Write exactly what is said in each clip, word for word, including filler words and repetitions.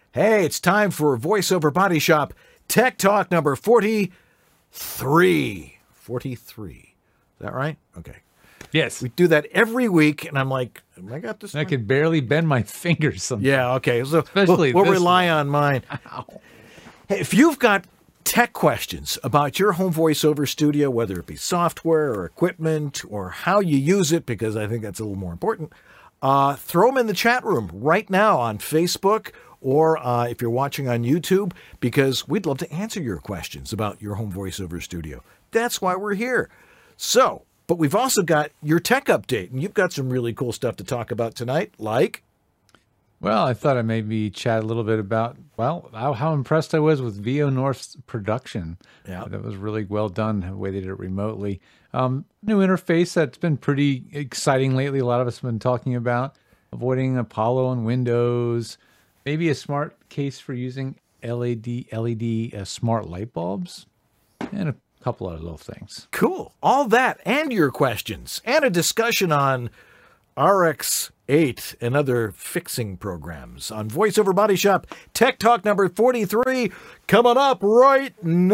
Hey, it's time for VoiceOver Body Shop Tech Talk number forty-three. forty-three. Is that right? Okay. Yes. We do that every week, and I'm like, I got this. I one? could barely bend my fingers sometimes. Yeah, okay. So Especially we'll, we'll this rely one. on mine. Hey, if you've got tech questions about your home voiceover studio, whether it be software or equipment or how you use it, because I think that's a little more important, uh, throw them in the chat room right now on Facebook or uh, if you're watching on YouTube, because we'd love to answer your questions about your home voiceover studio. That's why we're here. So, but we've also got your tech update, and you've got some really cool stuff to talk about tonight, like... Well, I thought I'd maybe chat a little bit about, well, how, how impressed I was with VO North's production. Yeah. That was really well done, the way they did it remotely. Um, new interface that's been pretty exciting lately. A lot of us have been talking about avoiding Apollo on Windows, maybe a smart case for using L E D, L E D uh, smart light bulbs, and a couple other little things. Cool. All that and your questions and a discussion on R X eight and other fixing programs on VoiceOver Body Shop Tech Talk number forty-three coming up right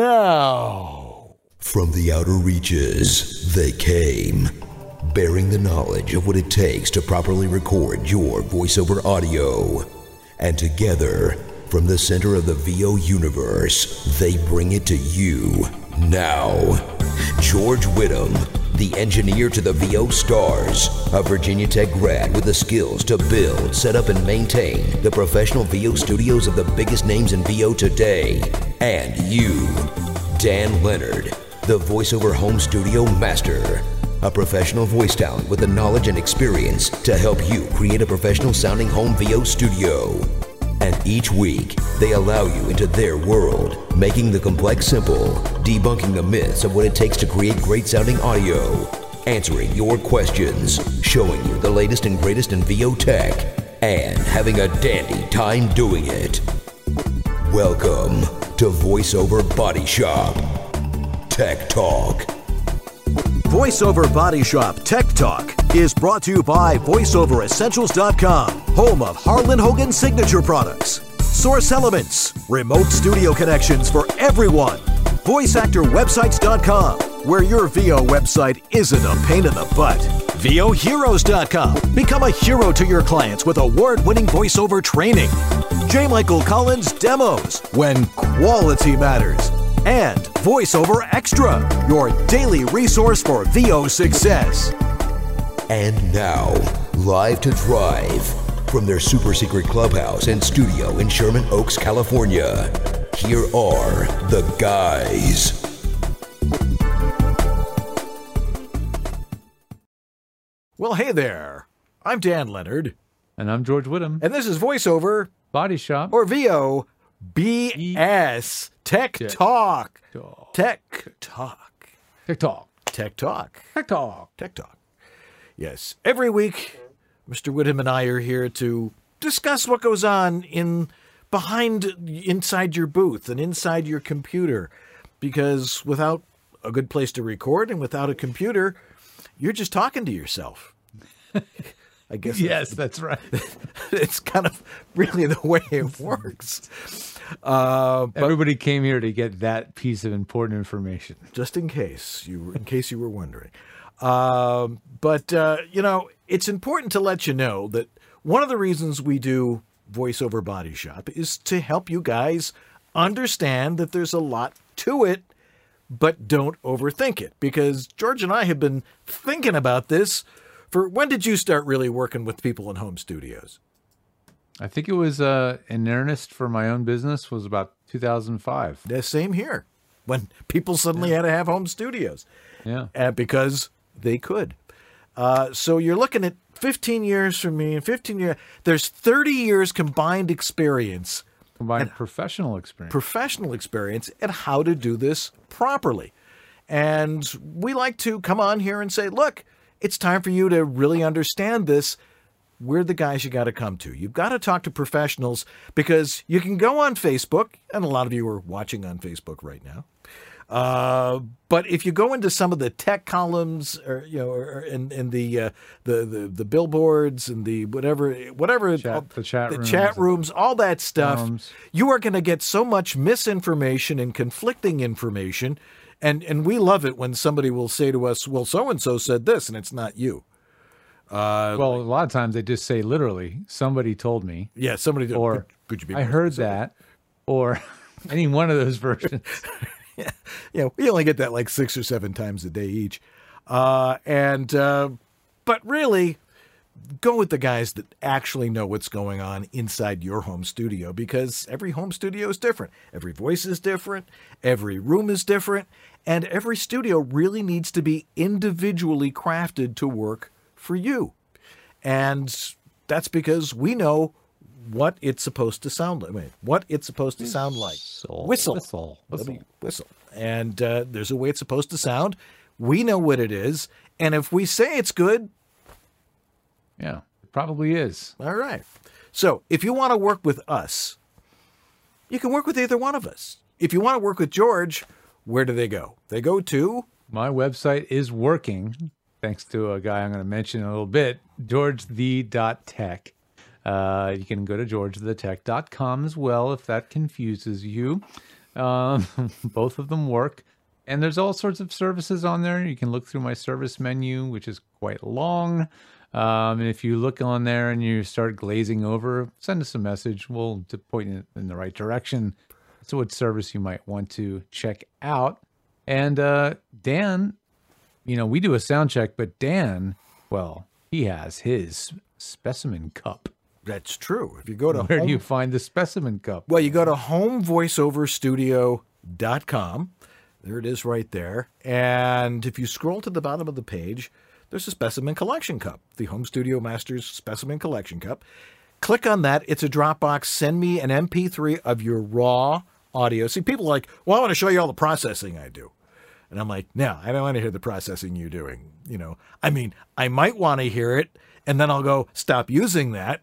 now. From the outer reaches, they came, bearing the knowledge of what it takes to properly record your voiceover audio. And together, from the center of the V O universe, they bring it to you now. George Whittam, the engineer to the V O stars, a Virginia Tech grad with the skills to build, set up, and maintain the professional V O studios of the biggest names in V O today. And you, Dan Leonard, the voiceover home studio master, a professional voice talent with the knowledge and experience to help you create a professional sounding home V O studio. And each week, they allow you into their world, making the complex simple, debunking the myths of what it takes to create great sounding audio, answering your questions, showing you the latest and greatest in V O tech, and having a dandy time doing it. Welcome to VoiceOver Body Shop Tech Talk. VoiceOver Body Shop Tech Talk is brought to you by voiceover essentials dot com, home of Harlan Hogan signature products, Source Elements, remote studio connections for everyone, voice actor websites dot com, where your V O website isn't a pain in the butt, V O heroes dot com, become a hero to your clients with award-winning voiceover training, J. Michael Collins Demos, when quality matters, and VoiceOver Extra, your daily resource for V O success. And now, live to drive from their super secret clubhouse and studio in Sherman Oaks, California, here are the guys. Well, hey there. I'm Dan Leonard. And I'm George Whittam. And this is VoiceOver Body Shop. or V O B S Tech Tech Talk. Talk. Tech Talk. Tech Talk. Tech Talk. Tech Talk. Tech Talk. Yes. Every week, Mister Whittam and I are here to discuss what goes on in behind, inside your booth and inside your computer. Because without a good place to record and without a computer, you're just talking to yourself. I guess. Yes, that's right. It's kind of really the way it works. Uh, but Everybody came here to get that piece of important information. just in case you, in case you were wondering. Um, but uh, you know, it's important to let you know that one of the reasons we do VoiceOver Body Shop is to help you guys understand that there's a lot to it, but don't overthink it. Because George and I have been thinking about this for, when did you start really working with people in home studios? I think it was uh, in earnest for my own business was about two thousand five. The same here, when people suddenly had to have home studios. Yeah. Uh, because they could. Uh, so you're looking at fifteen years from me, and fifteen years, there's thirty years combined experience, Combined professional experience. professional experience at how to do this properly. And we like to come on here and say, look, it's time for you to really understand this. We're the guys you got to come to. You've got to talk to professionals, because you can go on Facebook, and a lot of you are watching on Facebook right now. Uh, but if you go into some of the tech columns, or you know, or in, in the, uh, the the the billboards and the whatever whatever Chat, the chat the rooms, chat rooms, all that stuff, forums. you are going to get so much misinformation and conflicting information, and and we love it when somebody will say to us, "Well, so and so said this," and it's not you. Uh, Well, a lot of times they just say literally, "Somebody told me," yeah, somebody or could, could you be "I more heard specific? that," or any one of those versions. Yeah, yeah, we only get that like six or seven times a day each. Uh, and, uh, but really, go with the guys that actually know what's going on inside your home studio, because every home studio is different. Every voice is different. Every room is different. And every studio really needs to be individually crafted to work for you. And that's because we know what it's supposed to sound like. I mean, what it's supposed to sound like. Whistle. Whistle. Whistle. Whistle. Whistle. And uh, there's a way it's supposed to sound. We know what it is. And if we say it's good, Yeah, it probably is. all right. So if you want to work with us, you can work with either one of us. If you want to work with George, where do they go? They go to... My website is working, thanks to a guy I'm going to mention in a little bit, george the dot tech. Uh, you can go to george the tech dot com as well if that confuses you. Um, both of them work. And there's all sorts of services on there. You can look through my service menu, which is quite long. Um, and if you look on there and you start glazing over, send us a message. We'll point you in the right direction. So what service you might want to check out. And uh, Dan, you know, we do a sound check, but Dan, well, he has his specimen cup. That's true. If you go to Where home, do you find the specimen cup? well, you go to home voice over studio dot com. There it is right there. And if you scroll to the bottom of the page, there's a specimen collection cup, the Home Studio Masters specimen collection cup. Click on that. It's a Dropbox. Send me an M P three of your raw audio. See, people are like, well, I want to show you all the processing I do. And I'm like, no, I don't want to hear the processing you're doing. You know, I mean, I might want to hear it, and then I'll go stop using that,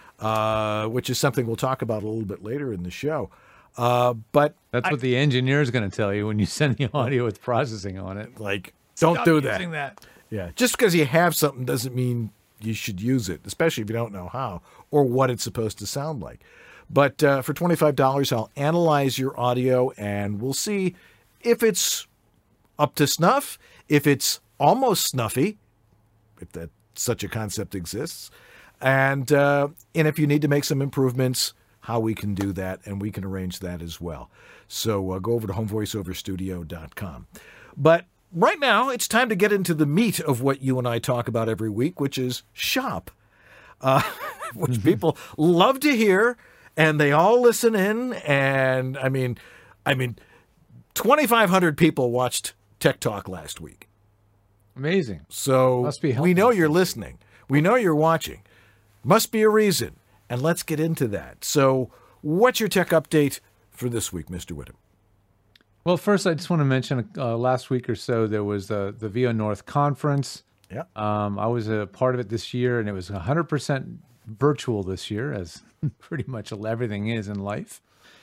uh, which is something we'll talk about a little bit later in the show. Uh, but That's what the engineer is going to tell you when you send the audio with processing on it. like, don't Stop do that. using that. Yeah, just because you have something doesn't mean you should use it, especially if you don't know how or what it's supposed to sound like. But uh, for twenty-five dollars, I'll analyze your audio, and we'll see if it's up to snuff, if it's almost snuffy, if that such a concept exists, and uh, and if you need to make some improvements, how we can do that, and we can arrange that as well. So uh, go over to home voice over studio dot com. But right now, it's time to get into the meat of what you and I talk about every week, which is shop, uh, which people love to hear, and they all listen in. And I mean, I mean, twenty-five hundred people watched Tech Talk last week. Amazing. So Must be we know helpful. you're listening. We know you're watching. Must be a reason. And let's get into that. So what's your tech update for this week, Mister Whittam? Well, first, I just want to mention uh, last week or so, there was uh, the V O North conference. Yeah. Um, I was a part of it this year, and it was one hundred percent virtual this year, as pretty much everything is in life.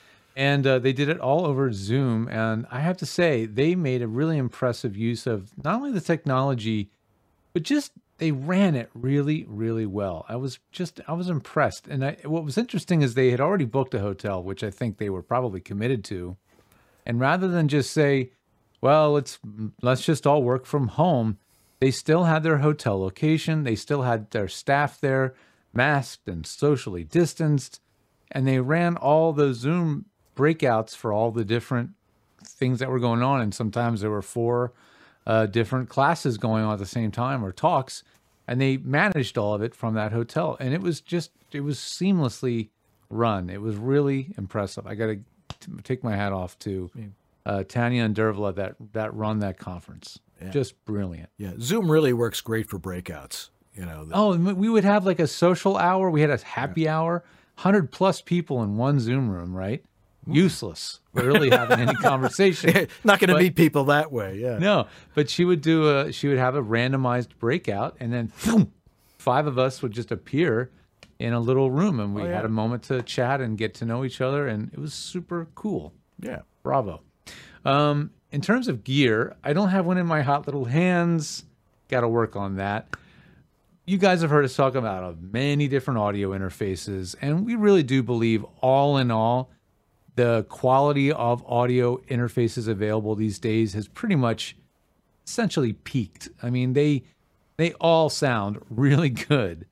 And uh, they did it all over Zoom. And I have to say, they made a really impressive use of not only the technology, but just they ran it really, really well. I was just, I was impressed. And I, what was interesting is they had already booked a hotel, which I think they were probably committed to. And rather than just say, well, let's let's just all work from home, they still had their hotel location. They still had their staff there, masked and socially distanced. And they ran all the Zoom breakouts for all the different things that were going on. And sometimes there were four uh, different classes going on at the same time, or talks. And they managed all of it from that hotel. And it was just, it was seamlessly run. It was really impressive. I got to take my hat off to uh, Tanya and Dervla that, that run that conference. Yeah. Just brilliant. Yeah, Zoom really works great for breakouts. You know. The, Oh, and we would have like a social hour. We had a happy hour, one hundred plus people in one Zoom room, right? Useless. Barely having any conversation. not going to but- meet people that way. Yeah. No, but she would do a, she would have a randomized breakout, and then boom, five of us would just appear in a little room, and we Oh, yeah. had a moment to chat and get to know each other, and it was super cool. Yeah. Bravo. Um, in terms of gear, I don't have one in my hot little hands. Got to work on that. You guys have heard us talk about uh, many different audio interfaces, and we really do believe, all in all, the quality of audio interfaces available these days has pretty much essentially peaked. I mean, they they all sound really good.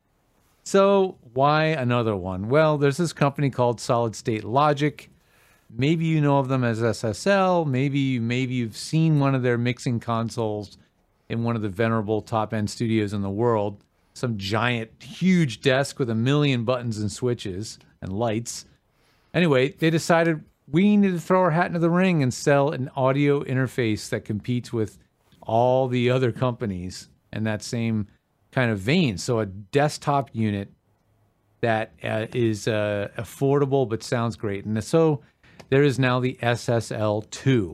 So why another one? Well, there's this company called Solid State Logic. Maybe you know of them as S S L. Maybe maybe you've seen one of their mixing consoles in one of the venerable top-end studios in the world. Some giant, huge desk with a million buttons and switches and lights. Anyway, they decided we need to throw our hat into the ring and sell an audio interface that competes with all the other companies in that same kind of vein. So a desktop unit that uh, is uh, affordable but sounds great. And so there is now the S S L two.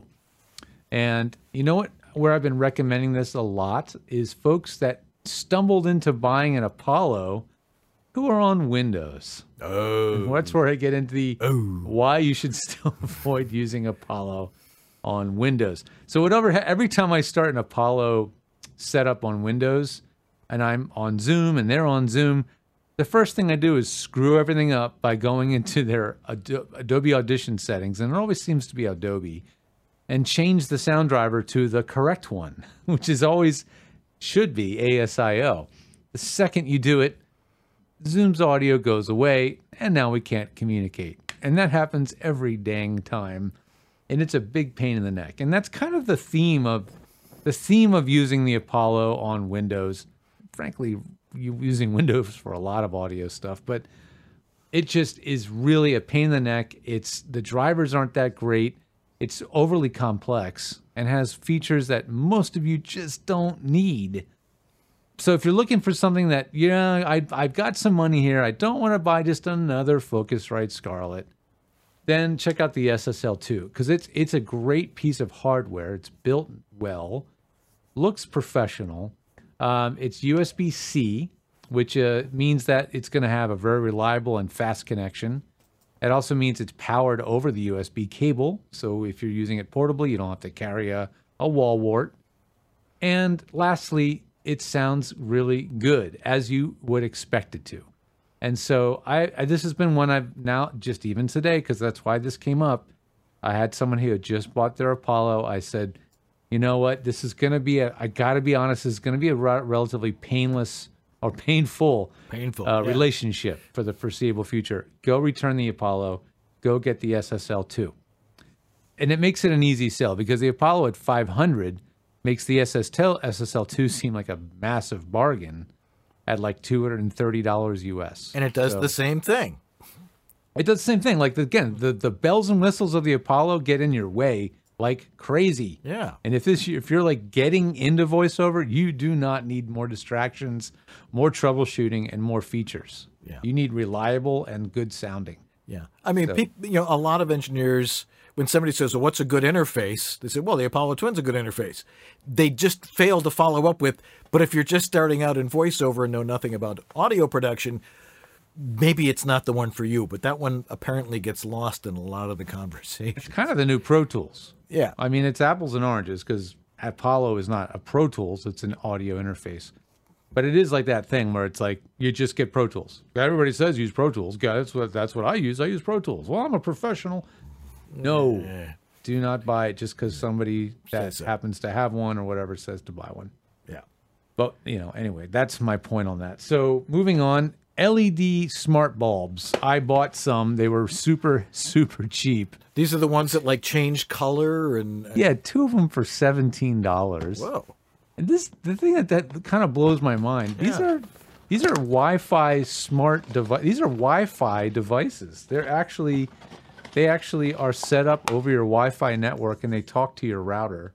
And you know what? Where I've been recommending this a lot is folks that stumbled into buying an Apollo who are on Windows. Oh. And that's where I get into the Oh. why you should still avoid using Apollo on Windows. So whatever, every time I start an Apollo setup on Windows and I'm on Zoom and they're on Zoom, the first thing I do is screw everything up by going into their Adobe Audition settings, and it always seems to be Adobe, and change the sound driver to the correct one, which is always should be A S I O. The second you do it, Zoom's audio goes away, and now we can't communicate. And that happens every dang time, and it's a big pain in the neck. And that's kind of the theme of the theme of using the Apollo on Windows. Frankly, you using Windows for a lot of audio stuff, but it just is really a pain in the neck. It's the drivers aren't that great. It's overly complex and has features that most of you just don't need. So if you're looking for something that, yeah, I, I've got some money here, I don't want to buy just another Focusrite Scarlett, then check out the S S L two, because it's it's a great piece of hardware. It's built well, looks professional. Um, it's U S B C, which uh, means that it's going to have a very reliable and fast connection. It also means it's powered over the U S B cable, so if you're using it portably, you don't have to carry a, a wall wart. And lastly, it sounds really good, as you would expect it to. And so I, I this has been one I've now, just even today, because that's why this came up, I had someone who had just bought their Apollo. I said, you know what, this is going to be, a, I got to be honest, this is going to be a re- relatively painless or painful, Painful, uh, yeah. relationship for the foreseeable future. Go return the Apollo, go get the S S L two. And it makes it an easy sell, because the Apollo at five hundred makes the S S L two seem like a massive bargain at like two hundred thirty dollars U S. And it does So- the same thing. It does the same thing. Like, again, the, the bells and whistles of the Apollo get in your way like crazy. Yeah. And if this, if you're like getting into voiceover, you do not need more distractions, more troubleshooting, and more features. Yeah. You need reliable and good sounding. Yeah. I mean, peop you know, a lot of engineers, when somebody says, well, what's a good interface? They say, well, the Apollo Twin's a good interface. They just fail to follow up with, but if you're just starting out in voiceover and know nothing about audio production, maybe it's not the one for you. But that one apparently gets lost in a lot of the conversation. It's kind of the new Pro Tools. Yeah. I mean, it's apples and oranges, because Apollo is not a Pro Tools, it's an audio interface. But it is like that thing where it's like, you just get Pro Tools. Everybody says use Pro Tools. God, that's what, that's what I use. I use Pro Tools. Well, I'm a professional. No, Yeah. do not buy it just because somebody that Says so. happens to have one or whatever says to buy one. Yeah. But, you know, anyway, that's my point on that. So moving on, L E D smart bulbs. I bought some. They were super, super cheap. These are the ones that like change color and, and Yeah, two of them for seventeen dollars. whoa. And this, the thing that, that kind of blows my mind. These Yeah. are, these are Wi-Fi smart device. These are Wi-Fi devices. They're actually, they actually are set up over your Wi-Fi network, and they talk to your router.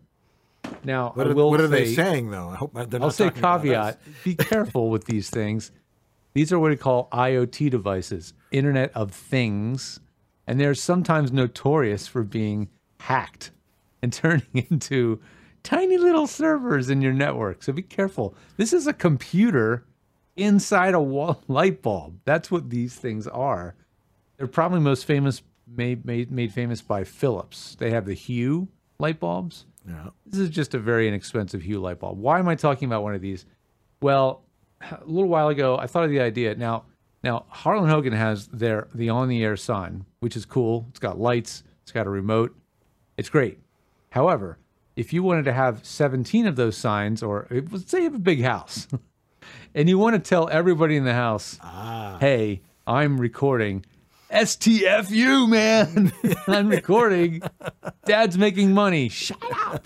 Now, What I are, will what are say, they saying though? I hope they're not I'll say talking about caveat: us. be careful with these things. These are what we call I O T devices, Internet of Things, and they're sometimes notorious for being hacked and turning into tiny little servers in your network. So be careful. This is a computer inside a wall light bulb. That's what these things are. They're probably most famous, made, made, made famous by Philips. They have the Hue light bulbs. Yeah. This is just a very inexpensive Hue light bulb. Why am I talking about one of these? Well, a little while ago, I thought of the idea. Now, now Harlan Hogan has their the on-the-air sign, which is cool. It's got lights. It's got a remote. It's great. However, if you wanted to have seventeen of those signs, or let's say you have a big house, and you want to tell everybody in the house, ah. hey, I'm recording. S T F U, man. I'm recording. Dad's making money. Shut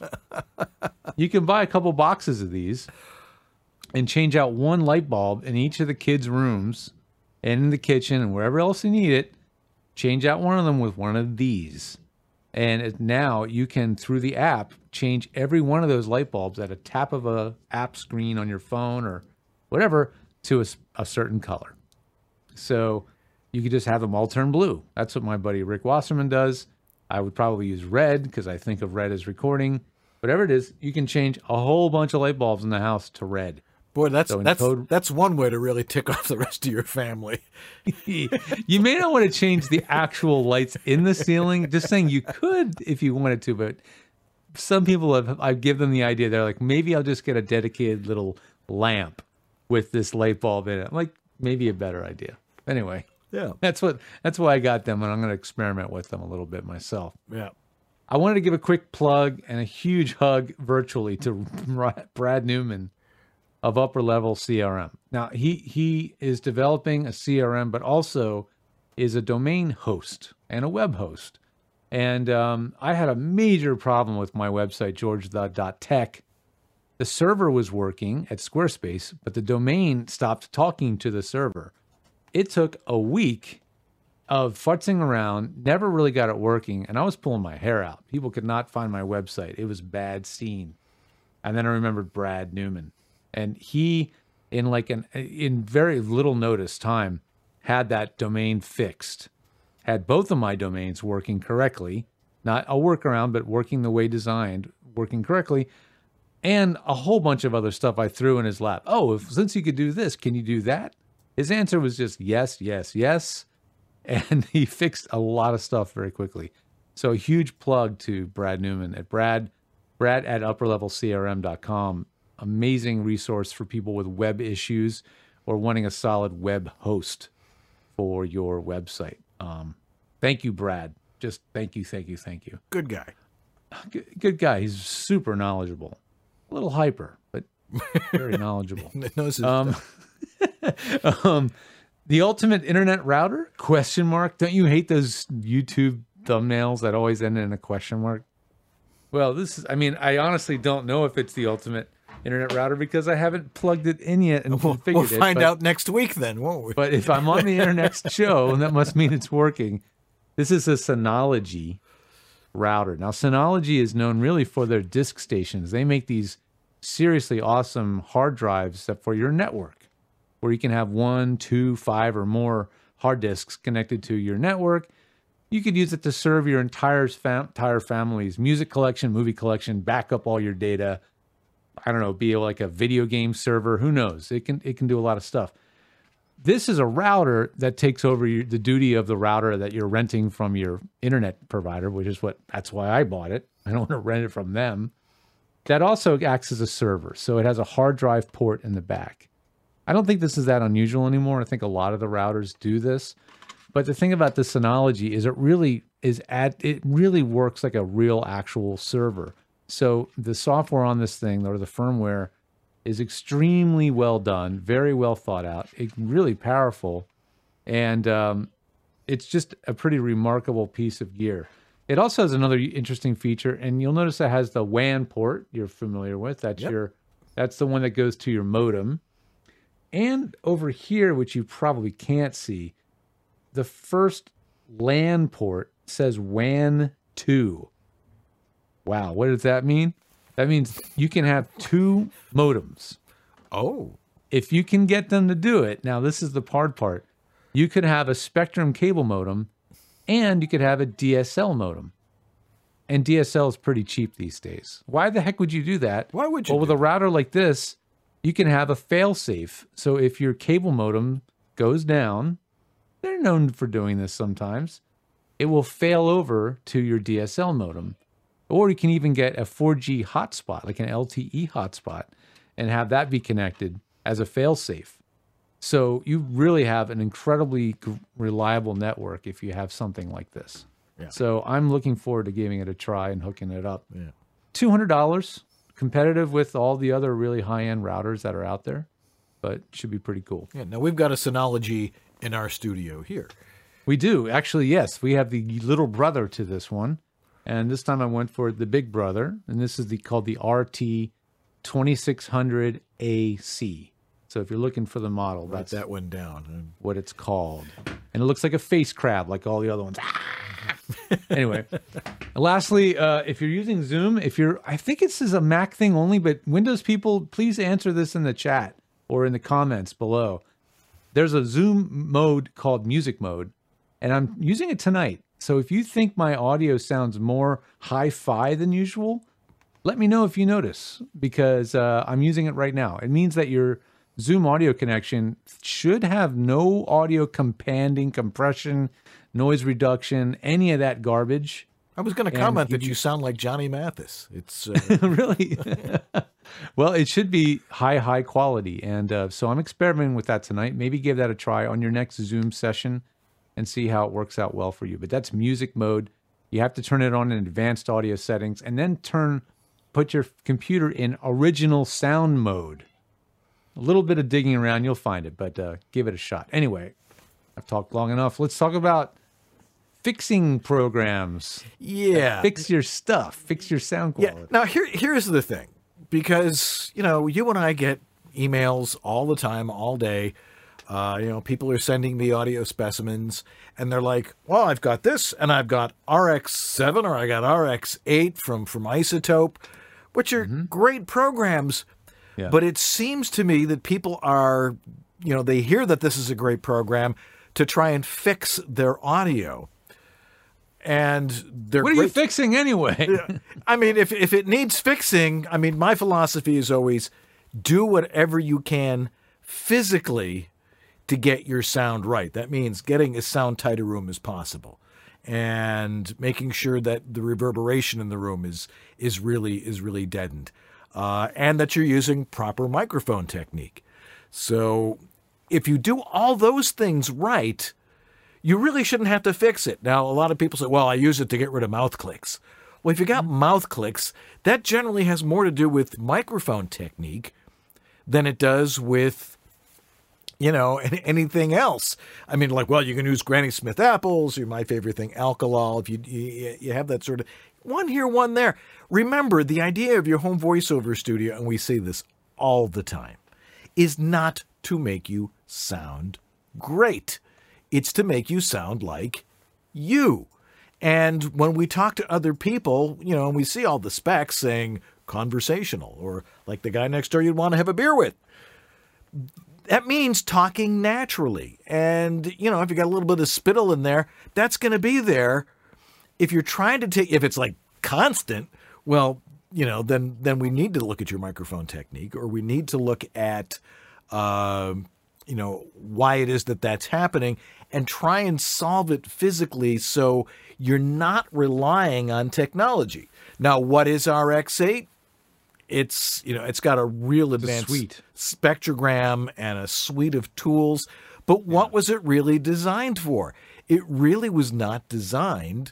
up. You can buy a couple boxes of these and change out one light bulb in each of the kids' rooms and in the kitchen and wherever else you need it. Change out one of them with one of these. And it, now you can, through the app, change every one of those light bulbs at a tap of a app screen on your phone or whatever to a, a certain color. So you could just have them all turn blue. That's what my buddy Rick Wasserman does. I would probably use red because I think of red as recording. Whatever it is, you can change a whole bunch of light bulbs in the house to red. Boy, that's So in that's code- that's one way to really tick off the rest of your family. You may not want to change the actual lights in the ceiling. Just saying you could if you wanted to, but some people have, I give them the idea. They're like, maybe I'll just get a dedicated little lamp with this light bulb in it. I'm like, maybe a better idea. Anyway. Yeah. That's what. That's why I got them, and I'm going to experiment with them a little bit myself. Yeah. I wanted to give a quick plug and a huge hug virtually to Brad Newman of Upper Level C R M. Now, he he is developing a C R M, but also is a domain host and a web host. And um, I had a major problem with my website, george dot tech. The server was working at Squarespace, but the domain stopped talking to the server. It took a week of futzing around, never really got it working, and I was pulling my hair out. People could not find my website. It was a bad scene. And then I remembered Brad Newman. And he, in like an in very little notice time, had that domain fixed. Had both of my domains working correctly. Not a workaround, but working the way designed, working correctly. And a whole bunch of other stuff I threw in his lap. Oh, if, since you could do this, can you do that? His answer was just yes, yes, yes. And he fixed a lot of stuff very quickly. So a huge plug to Brad Newman at Brad, Brad at upper level C R M dot com. Amazing resource for people with web issues or wanting a solid web host for your website. Um, thank you, Brad. Just thank you, thank you, thank you. Good guy. Good, good guy. He's super knowledgeable. A little hyper, but very knowledgeable. Knows his Um, stuff. um, the ultimate internet router? Question mark. Don't you hate those YouTube thumbnails that always end in a question mark? Well, this is, I mean, I honestly don't know if it's the ultimate internet router because I haven't plugged it in yet and We'll, configured we'll it. find but, out next week then, won't we? But if I'm on the air next show, and that must mean it's working. This is a Synology router. Now, Synology is known really for their disk stations. They make these seriously awesome hard drives that for your network, where you can have one, two, five, or more hard disks connected to your network. You could use it to serve your entire fam- entire family's music collection, movie collection, back up all your data. I don't know, be like a video game server. Who knows? It can it can do a lot of stuff. This is a router that takes over your, the duty of the router that you're renting from your internet provider, which is what that's why I bought it. I don't want to rent it from them. That also acts as a server, so it has a hard drive port in the back. I don't think this is that unusual anymore. I think a lot of the routers do this. But the thing about the Synology is it really is at it really works like a real actual server. So the software on this thing, or the firmware, is extremely well done, very well thought out, it, really powerful, and um, it's just a pretty remarkable piece of gear. It also has another interesting feature, and you'll notice it has the W A N port you're familiar with. That's Yep. your that's the one that goes to your modem. And over here, which you probably can't see, the first LAN port says W A N two. Wow, what does that mean? That means you can have two modems. Oh. If you can get them to do it, now this is the hard part. You could have a Spectrum cable modem and you could have a D S L modem. And D S L is pretty cheap these days. Why the heck would you do that? Why would you Well, with do a router like this, you can have a fail-safe. So if your cable modem goes down, they're known for doing this sometimes, it will fail over to your D S L modem. Or you can even get a four G hotspot, like an L T E hotspot, and have that be connected as a failsafe. So you really have an incredibly reliable network if you have something like this. Yeah. So I'm looking forward to giving it a try and hooking it up. Yeah. two hundred dollars, competitive with all the other really high-end routers that are out there, but should be pretty cool. Yeah. Now we've got a Synology in our studio here. We do. Actually, yes. We have the little brother to this one. And this time I went for the big brother. And this is the called the R T twenty-six hundred A C. So if you're looking for the model, Write that's that one down. what it's called. And it looks like a face crab like all the other ones. Anyway, lastly, uh, if you're using Zoom, if you're, I think this is a Mac thing only, but Windows people, please answer this in the chat or in the comments below. There's a Zoom mode called music mode, and I'm using it tonight. So if you think my audio sounds more hi-fi than usual, let me know if you notice, because uh, I'm using it right now. It means that your Zoom audio connection should have no audio companding, compression, noise reduction, any of that garbage. I was going to And comment you- that you sound like Johnny Mathis. It's uh, Really? Well, it should be high, high quality. And uh, so I'm experimenting with that tonight. Maybe give that a try on your next Zoom session and see how it works out well for you. But that's music mode. You have to turn it on in advanced audio settings and then turn, put your computer in original sound mode. A little bit of digging around, you'll find it, but uh, give it a shot. Anyway, I've talked long enough. Let's talk about fixing programs. yeah. Fix your stuff. Fix your sound Yeah. quality. Now here here's the thing, because you know you and I get emails all the time, all day. Uh, you know, people are sending me audio specimens, and they're like, "Well, I've got this, and I've got R X seven, or I got R X eight from from Isotope, which are great programs." Yeah. But it seems to me that people are, you know, they hear that this is a great program to try and fix their audio, and they're What are you great- fixing anyway? I mean, if if it needs fixing, I mean, my philosophy is always do whatever you can physically to get your sound right. That means getting as sound tight a room as possible, and making sure that the reverberation in the room is is really is really deadened, uh, and that you're using proper microphone technique. So, if you do all those things right, you really shouldn't have to fix it. Now, a lot of people say, well, I use it to get rid of mouth clicks. Well, if you got mouth clicks, that generally has more to do with microphone technique than it does with, you know, any- anything else. I mean, like, well, you can use Granny Smith apples, or my favorite thing, Alkalol, if you, you, you have that sort of one here, one there. Remember, the idea of your home voiceover studio, and we say this all the time, is not to make you sound great. It's to make you sound like you. And when we talk to other people, you know, and we see all the specs saying conversational, or like the guy next door you'd want to have a beer with, that means talking naturally. And, you know, if you got a little bit of spittle in there, that's going to be there. If you're trying to take, if it's like constant, well, you know, then then we need to look at your microphone technique, or we need to look at, um, you know, why it is that that's happening, and try and solve it physically so you're not relying on technology. Now, what is R X eight? It's, you know, it's got a real advanced suite. spectrogram and a suite of tools. But what was it really designed for? It really was not designed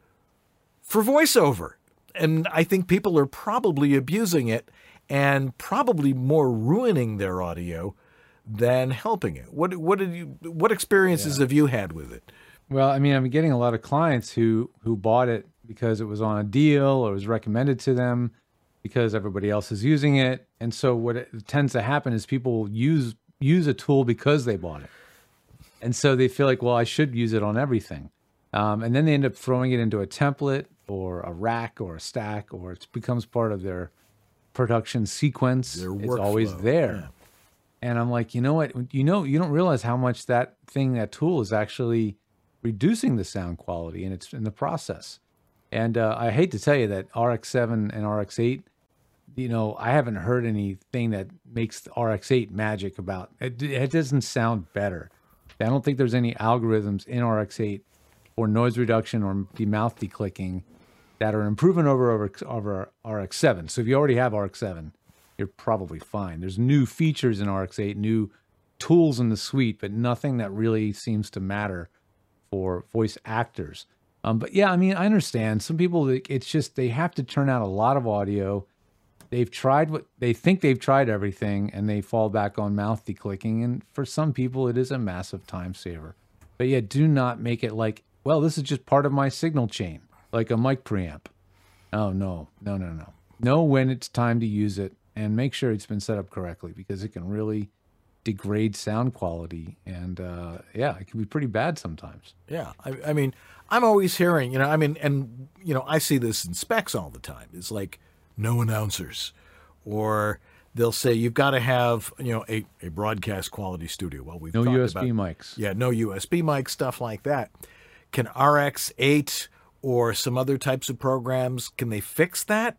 for voiceover. And I think people are probably abusing it and probably more ruining their audio than helping it. What what did you what experiences have you had with it? Well, I mean, I'm getting a lot of clients who who bought it because it was on a deal or was recommended to them because everybody else is using it. And so what it tends to happen is people use use a tool because they bought it. And so they feel like, well, I should use it on everything. Um, and then they end up throwing it into a template or a rack or a stack, or it becomes part of their production sequence. Their It's always workflow, there. yeah. And I'm like, you know what? You know, you don't realize how much that thing, that tool is actually reducing the sound quality, and it's in the process. And uh, I hate to tell you that R X seven and R X eight, you know, I haven't heard anything that makes the R X eight magic about it. It doesn't sound better. I don't think there's any algorithms in R X eight or noise reduction or the mouth declicking that are improving over, over, over R X seven. So if you already have R X seven, you're probably fine. There's new features in R X eight, new tools in the suite, but nothing that really seems to matter for voice actors. Um, but yeah, I mean, I understand. Some people, it's just they have to turn out a lot of audio. They've tried what they think they've tried everything, and they fall back on mouth declicking. And for some people, it is a massive time saver. But yeah, do not make it like, well, this is just part of my signal chain, like a mic preamp. Oh, no, no, no, no. Know when it's time to use it, and make sure it's been set up correctly, because it can really degrade sound quality. And uh, yeah, it can be pretty bad sometimes. Yeah, I, I mean, I'm always hearing, you know, I mean, and, you know, I see this in specs all the time. It's like, no announcers, or they'll say you've got to have, you know, a, a broadcast quality studio. Well, we've no talked U S B about, mics. Yeah, no U S B mics, stuff like that. Can R X eight or some other types of programs, can they fix that?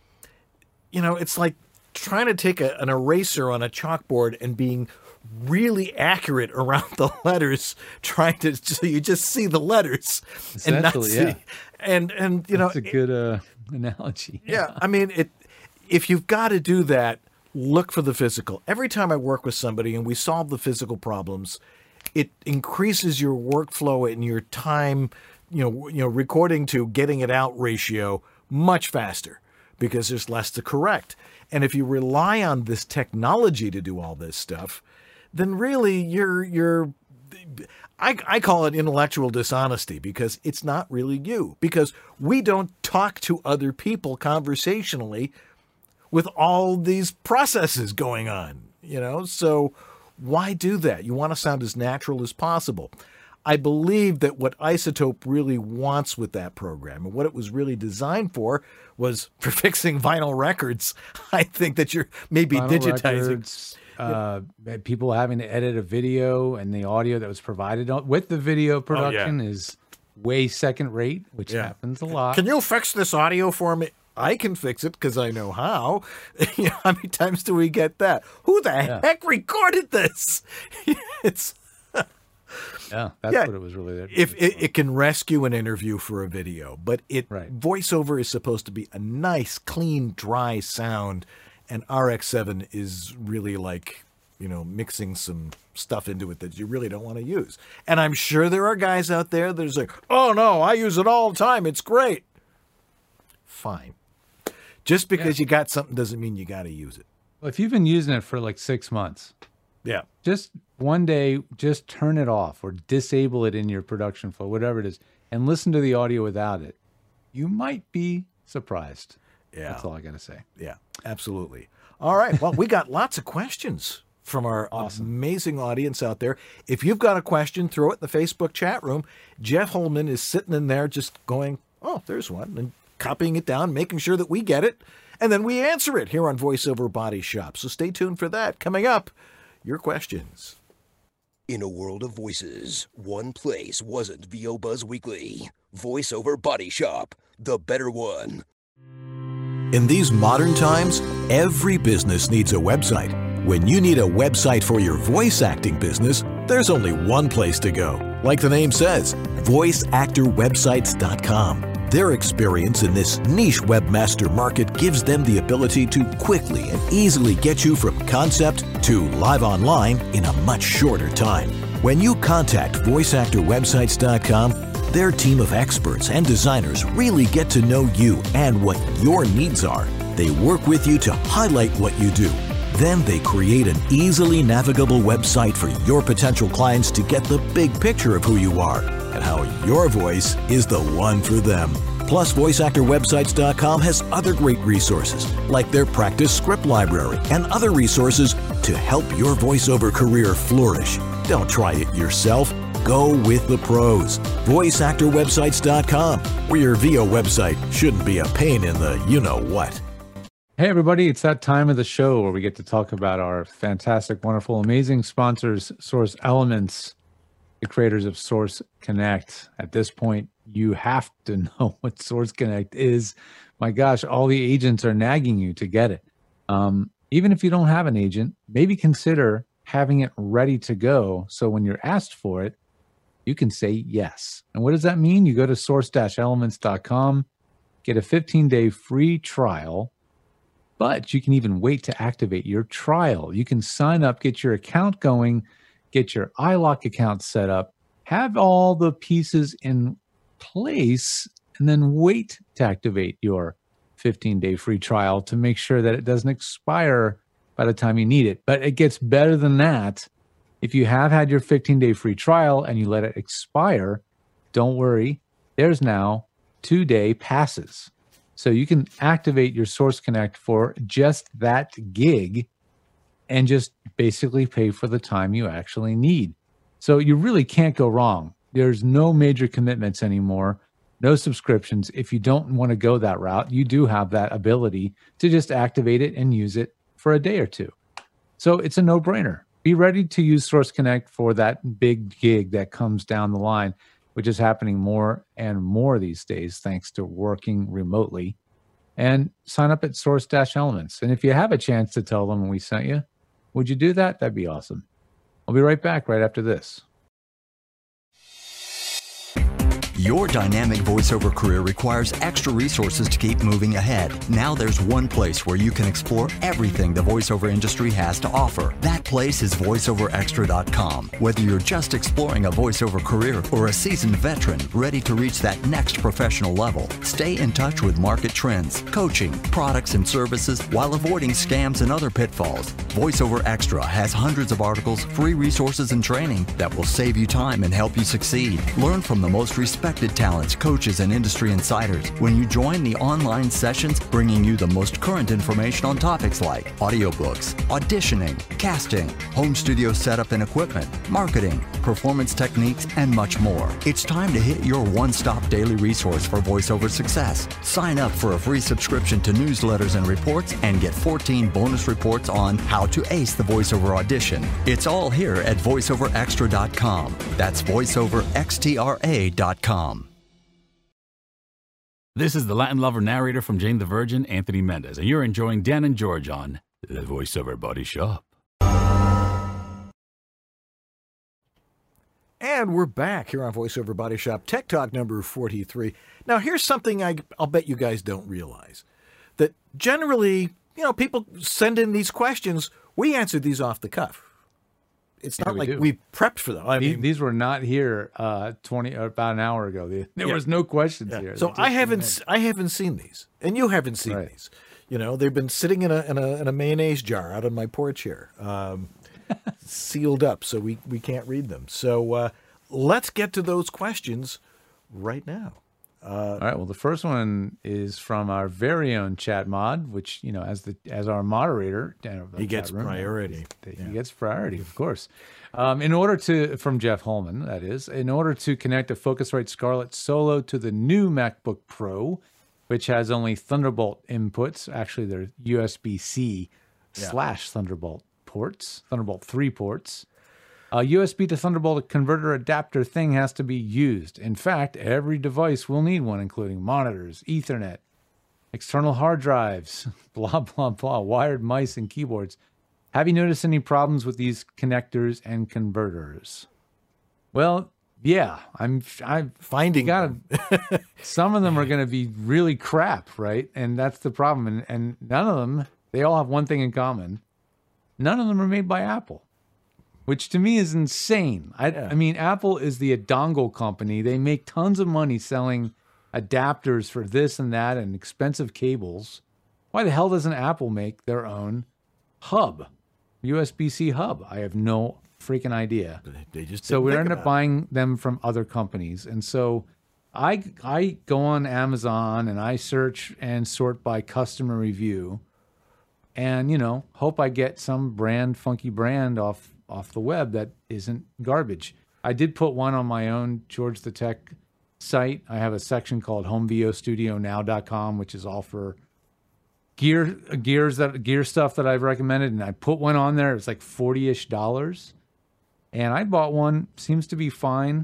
You know, it's like trying to take a, an eraser on a chalkboard and being really accurate around the letters, trying to, so you just see the letters and not see. Yeah. And, and, you That's know, a good uh, analogy. yeah, I mean, it. If you've got to do that, look for the physical. Every time I work with somebody and we solve the physical problems, it increases your workflow and your time, you know, you know, recording to getting it out ratio much faster, because there's less to correct. And if you rely on this technology to do all this stuff, then really you're you're. I, I call it intellectual dishonesty, because it's not really you, because we don't talk to other people conversationally with all these processes going on, you know, so why do that? You want to sound as natural as possible. I believe that what Isotope really wants with that program, and what it was really designed for, was for fixing vinyl records. I think that you're maybe Vinyl digitizing. Records, uh, people having to edit a video, and the audio that was provided with the video production is way second rate, which Yeah. happens a lot. Can you fix this audio for me? I can fix it because I know how. You know, how many times do we get that? Who the Yeah. heck recorded this? It's Yeah, that's Yeah, what it was really there. if it, it can rescue an interview for a video, but it Right. voiceover is supposed to be a nice, clean, dry sound, and R X seven is really like, you know, mixing some stuff into it that you really don't want to use. And I'm sure there are guys out there that are like, oh no, I use it all the time. It's great. Fine. Just because you got something doesn't mean you got to use it. Well, if you've been using it for like six months, Yeah. just one day, just turn it off or disable it in your production flow, whatever it is, and listen to the audio without it. You might be surprised. Yeah. That's all I got to say. Yeah, absolutely. All right. Well, we got lots of questions from our amazing audience out there. If you've got a question, throw it in the Facebook chat room. Jeff Holman is sitting in there just going, oh, there's one, and copying it down, making sure that we get it. And then we answer it here on VoiceOver Body Shop. So stay tuned for that. Coming up, your questions. In a world of voices, one place wasn't V O Buzz Weekly. VoiceOver Body Shop, the better one. In these modern times, every business needs a website. When you need a website for your voice acting business, there's only one place to go. Like the name says, voice actor websites dot com. Their experience in this niche webmaster market gives them the ability to quickly and easily get you from concept to live online in a much shorter time. When you contact voice actor websites dot com, their team of experts and designers really get to know you and what your needs are. They work with you to highlight what you do. Then they create an easily navigable website for your potential clients to get the big picture of who you are and how your voice is the one for them. Plus, voice actor websites dot com has other great resources, like their practice script library and other resources to help your voiceover career flourish. Don't try it yourself. Go with the pros. voice actor websites dot com, where your V O website shouldn't be a pain in the you-know-what. Hey, everybody, it's that time of the show where we get to talk about our fantastic, wonderful, amazing sponsors, Source Elements, the creators of Source Connect. At this point, you have to know what Source Connect is. My gosh, all the agents are nagging you to get it. Um, even if you don't have an agent, maybe consider having it ready to go. So when you're asked for it, you can say yes. And what does that mean? You go to source elements dot com. get a fifteen day free trial, but you can even wait to activate your trial. You can sign up, get your account going, get your iLok account set up, have all the pieces in place, and then wait to activate your fifteen day free trial to make sure that it doesn't expire by the time you need it. But it gets better than that. If you have had your fifteen day free trial and you let it expire, don't worry. There's now two day passes. So you can activate your Source Connect for just that gig and just basically pay for the time you actually need. So you really can't go wrong. There's no major commitments anymore, no subscriptions. If you don't want to go that route, you do have that ability to just activate it and use it for a day or two. So it's a no-brainer. Be ready to use Source Connect for that big gig that comes down the line, which is happening more and more these days thanks to working remotely. And sign up at Source Elements. And if you have a chance to tell them we sent you, would you do that? That'd be awesome. I'll be right back right after this. Your dynamic voiceover career requires extra resources to keep moving ahead. Now there's one place where you can explore everything the voiceover industry has to offer. That place is voice over extra dot com. Whether you're just exploring a voiceover career or a seasoned veteran ready to reach that next professional level, stay in touch with market trends, coaching, products, and services while avoiding scams and other pitfalls. VoiceOver Extra has hundreds of articles, free resources, and training that will save you time and help you succeed. Learn from the most respected talents, coaches, and industry insiders when you join the online sessions bringing you the most current information on topics like audiobooks, auditioning, casting, home studio setup and equipment, marketing, performance techniques, and much more. It's time to hit your one-stop daily resource for voiceover success. Sign up for a free subscription to newsletters and reports and get fourteen bonus reports on how to ace the voiceover audition. It's all here at voice over extra dot com. That's voice over extra dot com. This is the Latin lover narrator from Jane the Virgin, Anthony Mendez, and you're enjoying Dan and George on the VoiceOver Body Shop. And we're back here on VoiceOver Body Shop, Tech Talk number forty-three. Now, here's something I, I'll bet you guys don't realize. That generally, you know, people send in these questions. We answer these off the cuff. It's not we like do. we prepped for them. I These, mean, these were not here uh, twenty or about an hour ago. There Yeah. was no questions yeah. here. So They just I came haven't, in. s- I haven't seen these, and you haven't seen Right. these. You know, they've been sitting in a in a, in a mayonnaise jar out on my porch here, um, sealed up, so we we can't read them. So uh, let's get to those questions right now. All right. Well, the first one is from our very own Chat Mod, which, you know, as the as our moderator, uh, of the He chat gets room, priority. He Yeah. gets priority, of course. Um, in order to, from Jeff Holman, that is, in order to connect a Focusrite Scarlett Solo to the new MacBook Pro, which has only Thunderbolt inputs, actually they're U S B C slash Thunderbolt ports, Thunderbolt three ports. A U S B to Thunderbolt converter adapter thing has to be used. In fact, every device will need one, including monitors, Ethernet, external hard drives, blah, blah, blah, wired mice and keyboards. Have you noticed any problems with these connectors and converters? Well, yeah, I'm I'm Finding got them. some of them are going to be really crap, right? And that's the problem. And, and none of them, they all have one thing in common. None of them are made by Apple, which to me is insane. I, I mean, Apple is the dongle company. They make tons of money selling adapters for this and that and expensive cables. Why the hell doesn't Apple make their own hub, U S B C hub? I have no freaking idea. They just So didn't we think end up about it. buying them from other companies. And so I I go on Amazon and I search and sort by customer review and, you know, hope I get some brand, funky brand off off the web that isn't garbage. I did put one on my own George the Tech site. I have a section called home v o studio now dot com, which is all for gear gears that gear stuff that I've recommended, and I put one on there. It's like forty-ish dollars. And I bought one, seems to be fine.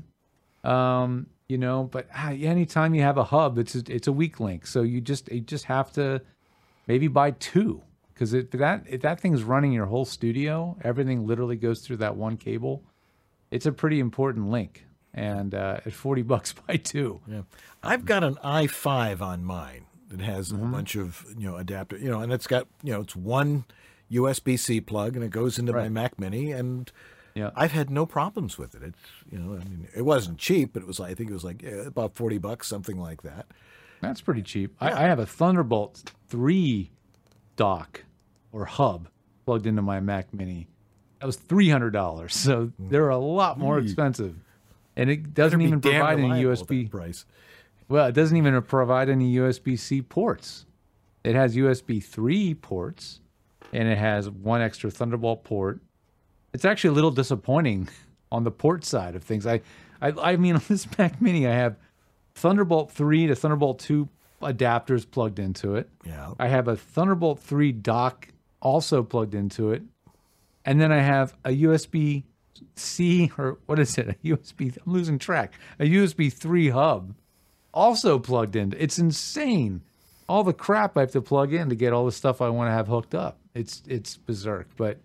Um, you know, but ah, anytime you have a hub, it's a, it's a weak link. So you just you just have to maybe buy two. Because if that if that thing's running your whole studio, everything literally goes through that one cable. It's a pretty important link. and uh, at forty bucks buy two. Yeah. I've got an i five on mine that has Mm-hmm. a bunch of, you know, adapter, you know, and it's got, you know, it's one U S B C plug and it goes into my Right. Mac Mini, and Yeah. I've had no problems with it. It's, you know, I mean, it wasn't cheap, but it was like, I think it was like eh, about forty bucks, something like that. That's pretty cheap. I, I have a Thunderbolt three dock or hub plugged into my Mac Mini. That was three hundred dollars. So they're a lot more expensive. And it doesn't Better even be damn provide any reliable U at S B. that price. Well, it doesn't even provide any U S B C ports. It has U S B three ports, and it has one extra Thunderbolt port. It's actually a little disappointing on the port side of things. I, I, I mean, on this Mac Mini, I have Thunderbolt three to Thunderbolt two adapters plugged into it. Yeah. I have a Thunderbolt three dock also plugged into it. And then I have a U S B C, or what is it? A U S B, I'm losing track. A U S B three hub also plugged in. It's insane. All the crap I have to plug in to get all the stuff I want to have hooked up. It's it's berserk, but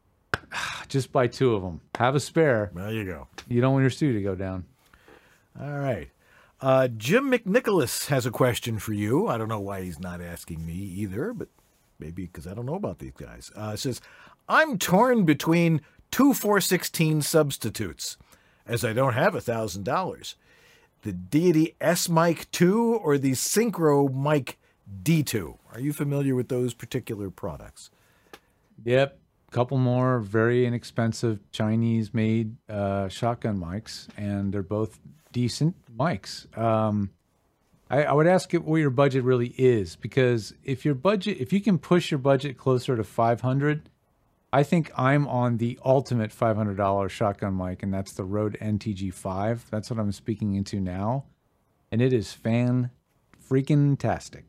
just buy two of them. Have a spare. There you go. You don't want your studio to go down. All right. Uh, Jim McNicholas has a question for you. I don't know why he's not asking me either, but maybe because I don't know about these guys. Uh, it says, I'm torn between two four sixteen substitutes, as I don't have one thousand dollars. The Deity S-Mic two or the Synchro Mic D two. Are you familiar with those particular products? Yep. Couple more very inexpensive Chinese-made uh, shotgun mics, and they're both decent mics. Um, I, I would ask it what your budget really is, because if your budget, if you can push your budget closer to five hundred, I think I'm on the ultimate five hundred dollars shotgun mic, and that's the Rode N T G five. That's what I'm speaking into now, and it is fan freaking tastic.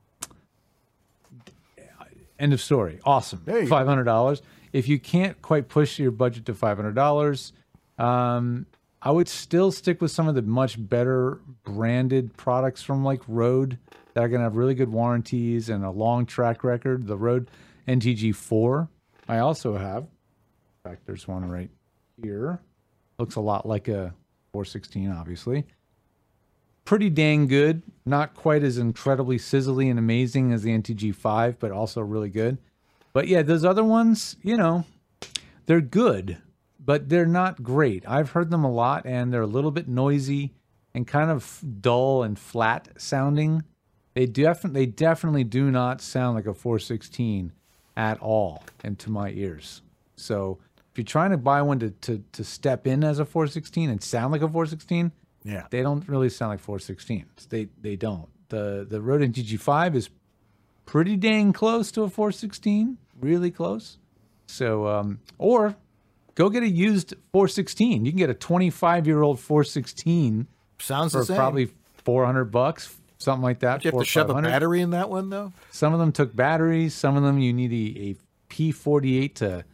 End of story. Awesome. There you go. five hundred dollars. If you can't quite push your budget to five hundred dollars, um, I would still stick with some of the much better branded products from like Rode that are going to have really good warranties and a long track record. The Rode N T G four, I also have. In fact, there's one right here. Looks a lot like a four sixteen, obviously. Pretty dang good. Not quite as incredibly sizzly and amazing as the N T G five, but also really good. But yeah, those other ones, you know, they're good, but they're not great. I've heard them a lot, and they're a little bit noisy and kind of dull and flat sounding. They definitely, they definitely do not sound like a four sixteen at all, and to my ears. So if you're trying to buy one to, to, to step in as a four sixteen and sound like a four sixteen, Yeah. they don't really sound like four sixteens. They they don't. The the Rode N T G five is pretty dang close to a four sixteen, really close. So um, or go get a used four sixteen. You can get a twenty-five year old four sixteen Sounds for the same. probably four hundred bucks, something like that. Do you have four to shove a five hundred. battery in that one, though? Some of them took batteries. Some of them you need a, a P forty-eight to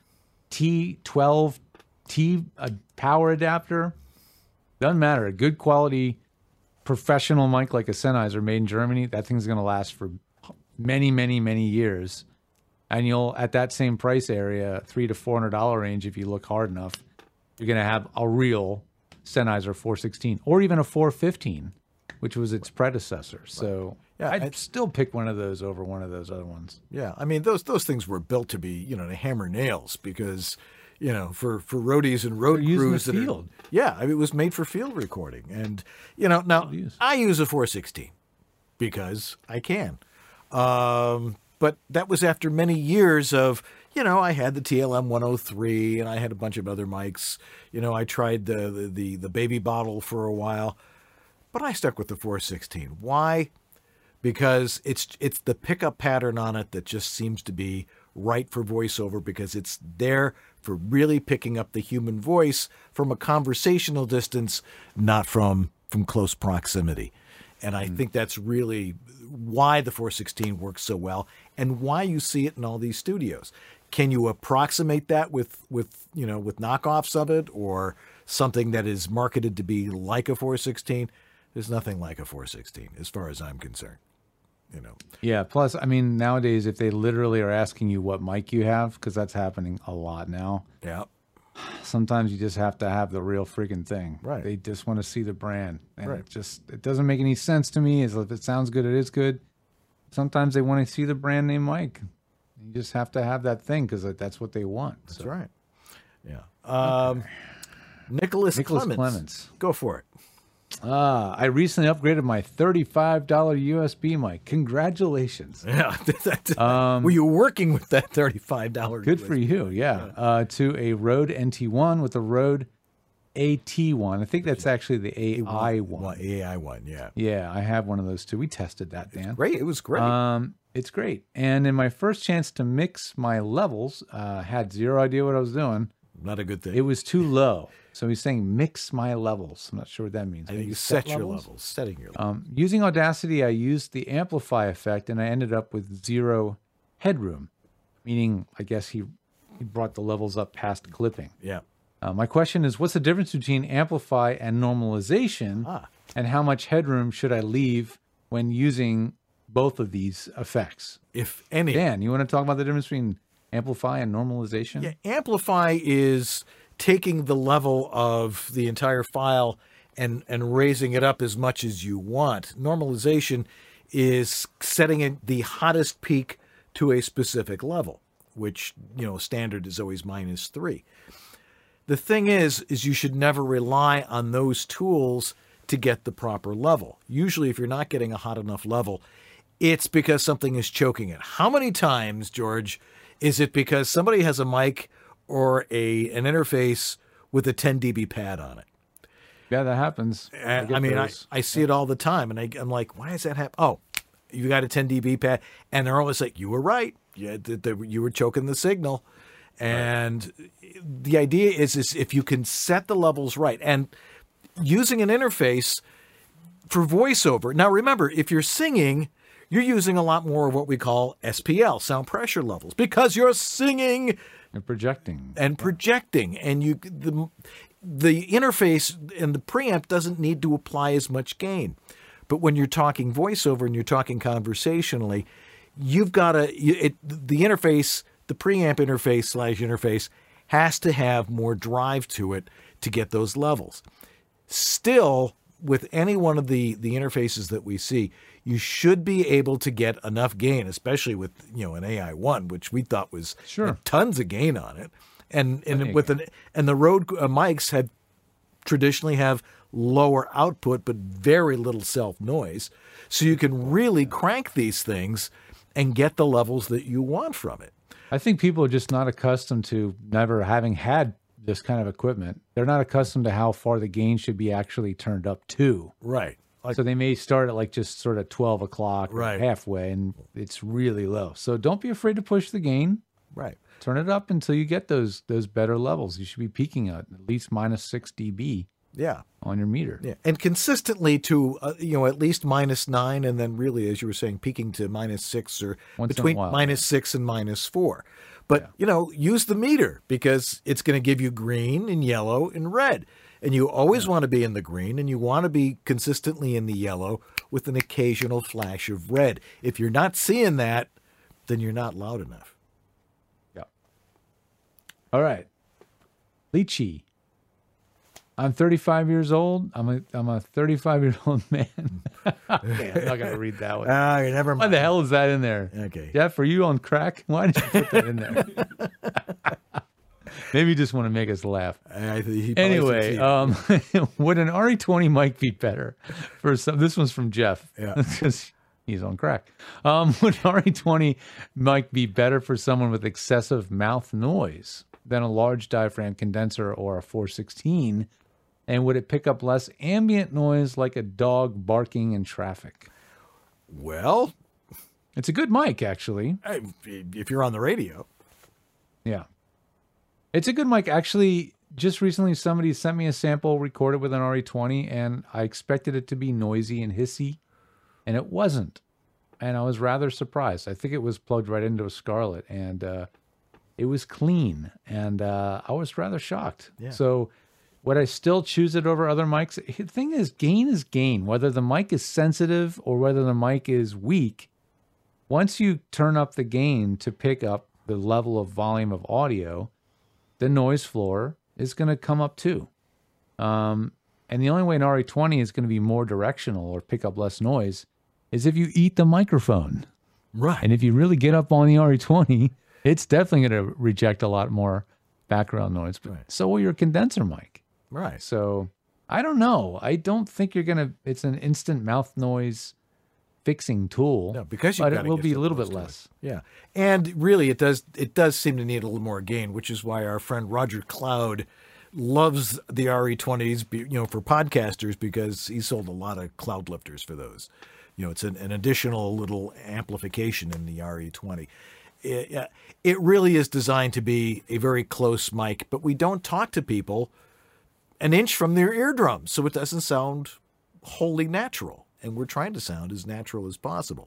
T twelve T a power adapter. Doesn't matter. A good quality professional mic like a Sennheiser made in Germany, that thing's going to last for many, many, many years. And you'll, at that same price area, three to four hundred dollar range, if you look hard enough, you're going to have a real Sennheiser four sixteen or even a four fifteen, which was its predecessor. So Yeah, I'd I- still pick one of those over one of those other ones. Yeah, I mean those those things were built to be, you know, to hammer nails because, you know, for for roadies and road They're used in crews the that are- field. yeah, I mean, it was made for field recording, and you know, now use. I use a four sixteen because I can, um, but that was after many years of, you know, I had the T L M one oh three and I had a bunch of other mics. You know, I tried the the the, the baby bottle for a while, but I stuck with the four sixteen. Why? Because it's it's the pickup pattern on it that just seems to be right for voiceover, because it's there for really picking up the human voice from a conversational distance, not from from close proximity. And I think that's really why the four sixteen works so well and why you see it in all these studios. Can you approximate that with with you know with knockoffs of it or something that is marketed to be like a four sixteen? There's nothing like a four sixteen as far as I'm concerned. You know. Yeah. Plus, I mean, nowadays, if they literally are asking you what mic you have, because that's happening a lot now. Yeah. sometimes you just have to have the real freaking thing. Right. They just want to see the brand. And Right. it just, it doesn't make any sense to me. Is if it sounds good, it is good. Sometimes they want to see the brand name mic. You just have to have that thing because that's what they want. That's So, right. Yeah. Um, Nicholas, Nicholas Clements. Clements. Go for it. Ah, I recently upgraded my thirty-five dollar U S B mic. Congratulations. Yeah. Were you working with that thirty-five dollars? Um, Good for you, yeah. Uh, to a Rode N T one with a Rode A T one. I think that's actually the A I one. A I one, yeah. Yeah, I have one of those too. We tested that, Dan. Great. It was great. Um, it's great. And in my first chance to mix my levels, uh, had zero idea what I was doing. Not a good thing. It was too low. So he's saying mix my levels. I'm not sure what that means. I think Maybe you set your levels. Setting your levels. Um, using Audacity, I used the amplify effect, and I ended up with zero headroom, meaning I guess he he brought the levels up past clipping. Yeah. Uh, my question is, what's the difference between amplify and normalization, Ah. and how much headroom should I leave when using both of these effects? If any. Dan, you want to talk about the difference between amplify and normalization? Yeah, amplify is taking the level of the entire file and and raising it up as much as you want. Normalization is setting it the hottest peak to a specific level, which, you know, standard is always minus three. The thing is, is you should never rely on those tools to get the proper level. Usually, if you're not getting a hot enough level, it's because something is choking it. How many times, George, is it because somebody has a mic or a an interface with a ten D B pad on it? Yeah, that happens. And, get I mean, I, those. I see it all the time, and I, I'm like, why does that happen? Oh, you got a ten D B pad, and they're always like, you were right. Yeah, the, the, you were choking the signal. And right. The idea is, is if you can set the levels right, and using an interface for voiceover. Now, remember, if you're singing, you're using a lot more of what we call S P L, sound pressure levels, because you're singing and projecting and projecting, and you the the interface and the preamp doesn't need to apply as much gain. But when you're talking voiceover and you're talking conversationally, you've got to it, the interface, the preamp interface slash interface has to have more drive to it to get those levels. Still, with any one of the the interfaces that we see, you should be able to get enough gain, especially with, you know, an A I one, which we thought was Sure. had tons of gain on it, and and Plenty of with an and the Rode uh, mics have traditionally have lower output but very little self noise, so you can really crank these things and get the levels that you want from it. I think people are just not accustomed to never having had this kind of equipment. They're not accustomed to how far the gain should be actually turned up to. Right. Like, So they may start at like just sort of twelve o'clock, or Right. halfway, and it's really low. So don't be afraid to push the gain. right. Turn it up until you get those those better levels. You should be peaking at at least minus six dB Yeah. on your meter. Yeah, and consistently to uh, you know at least minus nine, and then really, as you were saying, peaking to minus six or Once in a between while, minus six and minus four. But you know, use the meter because it's going to give you green and yellow and red, and you always want to be in the green, and you want to be consistently in the yellow with an occasional flash of red. If you're not seeing that, then you're not loud enough. Yeah. All right. Lychee. I'm thirty-five years old. I'm a I'm a thirty-five year old man. Okay, I'm not gonna read that one. Ah, never Why mind. the hell is that in there? Okay. Jeff, are you on crack? Why did you put that in there? Maybe you just want to make us laugh. I, he probably Anyway, succeeded. um, would an R E twenty mic be better for some? This one's from Jeff. Yeah. Because he's on crack. Um, would an R E twenty mic be better for someone with excessive mouth noise than a large diaphragm condenser or a four sixteen? And would it pick up less ambient noise like a dog barking in traffic? well, It's a good mic, actually. I- if you're on the radio, Yeah. It's a good mic. Actually, just recently somebody sent me a sample recorded with an R E twenty, and I expected it to be noisy and hissy, and it wasn't. And I was rather surprised. I think it was plugged right into a Scarlett, and uh, it was clean, and uh, I was rather shocked. Yeah. So would I still choose it over other mics? The thing is, gain is gain. Whether the mic is sensitive or whether the mic is weak, once you turn up the gain to pick up the level of volume of audio, the noise floor is going to come up too. Um, and the only way an R E twenty is going to be more directional or pick up less noise is if you eat the microphone. Right. And if you really get up on the R E twenty, it's definitely going to reject a lot more background noise. But Right. so will your condenser mic. Right. So I don't know. I don't think you're going to, it's an instant mouth noise fixing tool. No, because you've but gotta it will get be a so little close bit to it. less. Yeah. And really, it does it does seem to need a little more gain, which is why our friend Roger Cloud loves the R E twenties, be- you know, for podcasters, because he sold a lot of cloud lifters for those. You know, it's an, an additional little amplification in the R E twenty. It, uh, it really is designed to be a very close mic, but we don't talk to people an inch from their eardrums, so it doesn't sound wholly natural. And we're trying to sound as natural as possible.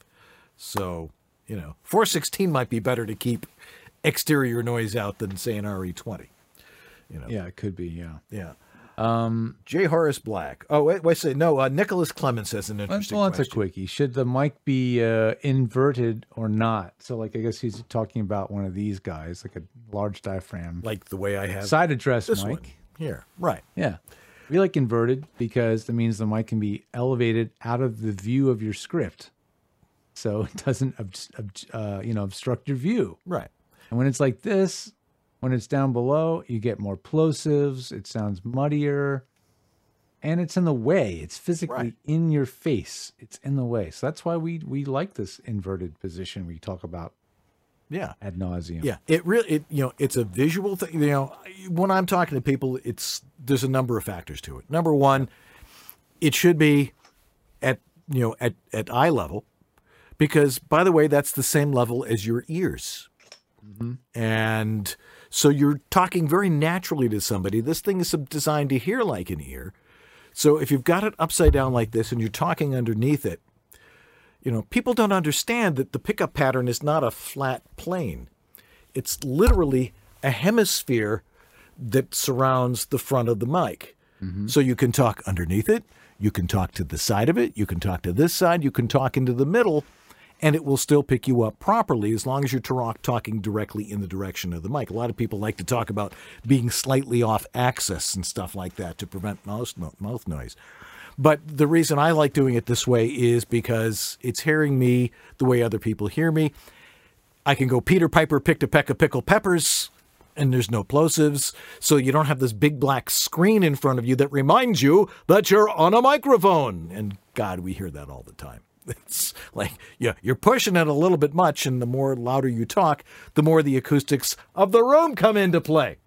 So, you know, four sixteen might be better to keep exterior noise out than, say, an R E twenty. You know. Yeah, it could be. Yeah. Yeah. Um, J. Horace Black. Oh, wait, wait, say no. Uh, Nicholas Clemens has an Well, interesting that's a question. quickie. Should the mic be uh, inverted or not? So, like, I guess he's talking about one of these guys, like a large diaphragm Like the way I have side address this mic. one here. Right. Yeah. We like inverted because that means the mic can be elevated out of the view of your script. So it doesn't, obst- ob- uh, you know, obstruct your view. Right. And when it's like this, when it's down below, you get more plosives. It sounds muddier. And it's in the way. It's physically Right. in your face. It's in the way. So that's why we we like this inverted position we talk about Yeah. ad nauseum. Yeah, it really, it, you know, it's a visual thing. You know, when I'm talking to people, it's there's a number of factors to it. Number one, it should be at you know at at eye level, because by the way, that's the same level as your ears, and so you're talking very naturally to somebody. This thing is designed to hear like an ear. So if you've got it upside down like this and you're talking underneath it, you know, people don't understand that the pickup pattern is not a flat plane. It's literally a hemisphere that surrounds the front of the mic. So you can talk underneath it, you can talk to the side of it, you can talk to this side, you can talk into the middle, and it will still pick you up properly as long as you're talk- talking directly in the direction of the mic. A lot of people like to talk about being slightly off axis and stuff like that to prevent mouth, mouth noise. But the reason I like doing it this way is because it's hearing me the way other people hear me. I can go Peter Piper picked a peck of pickled peppers, and there's no plosives, so you don't have this big black screen in front of you that reminds you that you're on a microphone. And God, we hear that all the time. It's like, yeah, you're pushing it a little bit much, and the more louder you talk, the more the acoustics of the room come into play.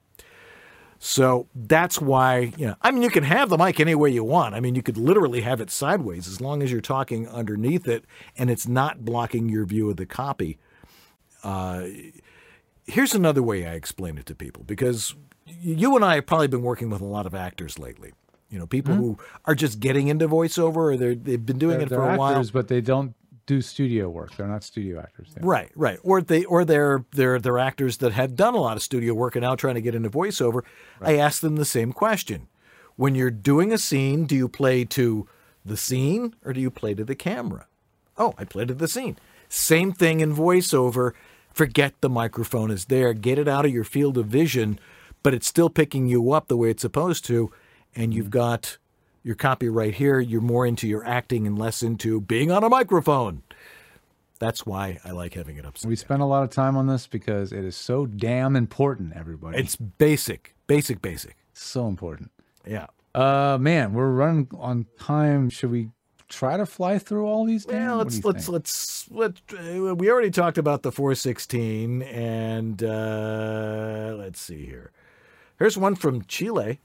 So that's why, you know, I mean, you can have the mic any way you want. I mean, you could literally have it sideways as long as you're talking underneath it and it's not blocking your view of the copy. Uh, here's another way I explain it to people, because you and I have probably been working with a lot of actors lately. You know, people who are just getting into voiceover, or they're, they've been doing They're, it for they're a while. actors, but they don't do studio work. They're not studio actors. Yeah. Right, right. Or they or they're they're they're actors that have done a lot of studio work and now trying to get into voiceover. I ask them the same question. When you're doing a scene, do you play to the scene or do you play to the camera? Oh, I play to the scene. Same thing in voiceover. Forget the microphone is there. Get it out of your field of vision, but it's still picking you up the way it's supposed to, and you've got your copy right here. You're more into your acting and less into being on a microphone. That's why I like having it upside We down. spend a lot of time on this because it is so damn important, everybody. It's basic, basic, basic. so important. Yeah. Uh, man, we're running on time. Should we try to fly through all these? Dan? Well, What let's do you let's think? let's let. Uh, we already talked about the four sixteen, and uh, let's see here. Here's one from Chile,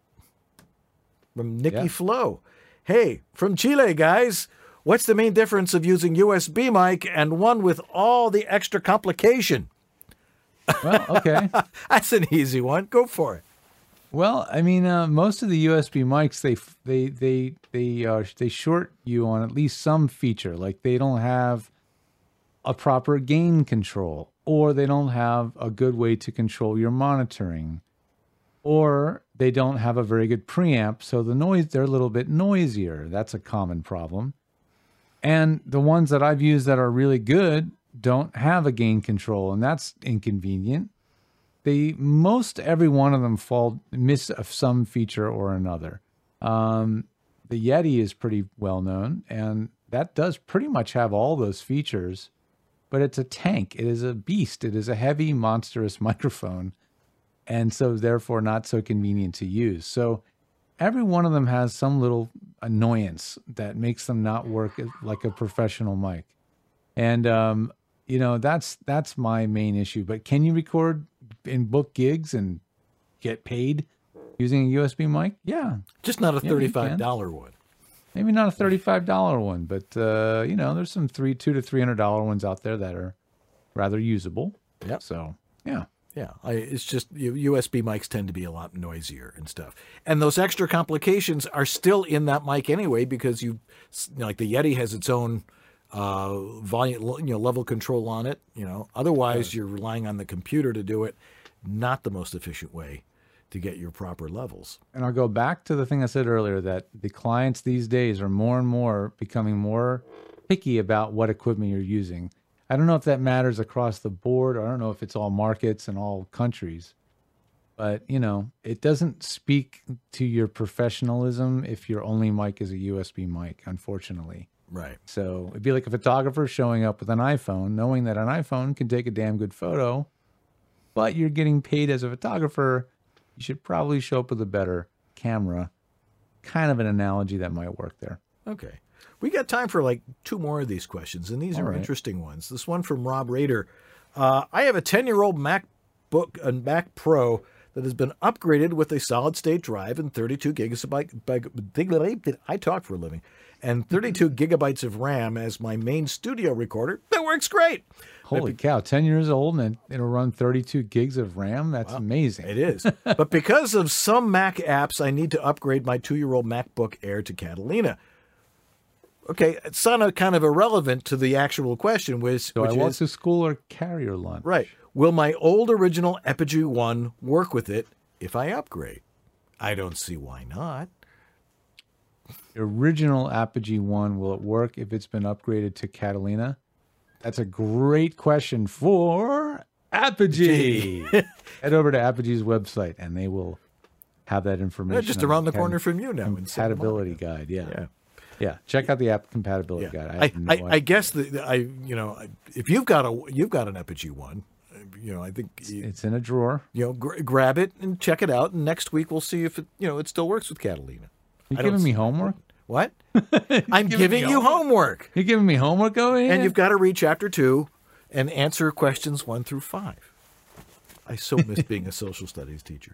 from Nikki Yeah. Flo. Hey, from Chile, guys. What's the main difference of using U S B mic and one with all the extra complication? Well, okay. That's an easy one. Go for it. Well, I mean, uh, most of the U S B mics they f- they they they uh, they short you on at least some feature. Like they don't have a proper gain control, or they don't have a good way to control your monitoring, or they don't have a very good preamp, so the noise they're a little bit noisier. That's a common problem. And the ones that I've used that are really good don't have a gain control, and that's inconvenient. they most every one of them fall miss of some feature or another. Um, the Yeti is pretty well known, and that does pretty much have all those features, but it's a tank. It is a beast. It is a heavy, monstrous microphone, and so therefore not so convenient to use. So every one of them has some little annoyance that makes them not work like a professional mic. And, um, you know, that's that's my main issue. But can you record and book gigs and get paid using a U S B mic? Yeah. Just not a Yeah, you thirty-five dollar one. Maybe not a thirty-five dollar one, but, uh, you know, there's some three, two to three hundred dollar ones out there that are rather usable. Yep. So, yeah. Yeah, I, it's just U- USB mics tend to be a lot noisier and stuff. And those extra complications are still in that mic anyway, because you, you know, like the Yeti has its own uh, volume, you know, level control on it. You know, otherwise you're relying on the computer to do it. Not the most efficient way to get your proper levels. And I'll go back to the thing I said earlier, that the clients these days are more and more becoming more picky about what equipment you're using. I don't know if that matters across the board. Or I don't know if it's all markets and all countries. But, you know, it doesn't speak to your professionalism if your only mic is a U S B mic, unfortunately. Right. So it'd be like a photographer showing up with an iPhone, knowing that an iPhone can take a damn good photo, but you're getting paid as a photographer. You should probably show up with a better camera. Kind of an analogy that might work there. Okay. We got time for like two more of these questions, and these All are right. interesting ones. This one from Rob Rader. Uh, I have a ten-year-old MacBook and Mac Pro that has been upgraded with a solid-state drive and thirty-two gigabyte. I talk for a living, and thirty-two gigabytes of RAM as my main studio recorder. That works great. Holy cow, ten years old and it'll run thirty-two gigs of RAM? That's amazing. It is. But because of some Mac apps, I need to upgrade my two-year-old MacBook Air to Catalina. Okay, it's sounded kind of irrelevant to the actual question, which, Do which I walk is, to school or carry your lunch? right, will my old original Epigee one work with it if I upgrade? I don't see why not. The original Apogee one, will it work if it's been upgraded to Catalina? That's a great question for Apogee. Head over to Apogee's website and they will have that information. They're just on around the com- corner from you now. in Santa Compatibility Monica. guide, yeah. Yeah. Yeah, check out the app compatibility Yeah. guide. I, have no I, idea. I guess the, the- I you know if you've got a you've got an Epigee one, you know I think you, It's in a drawer. you know gr- grab it and check it out, and next week we'll see if it you know it still works with Catalina. You I don't giving me see- homework? What? I'm giving me you homework, You giving me homework over here? and you've got to read chapter two and answer questions one through five. I so miss being a social studies teacher.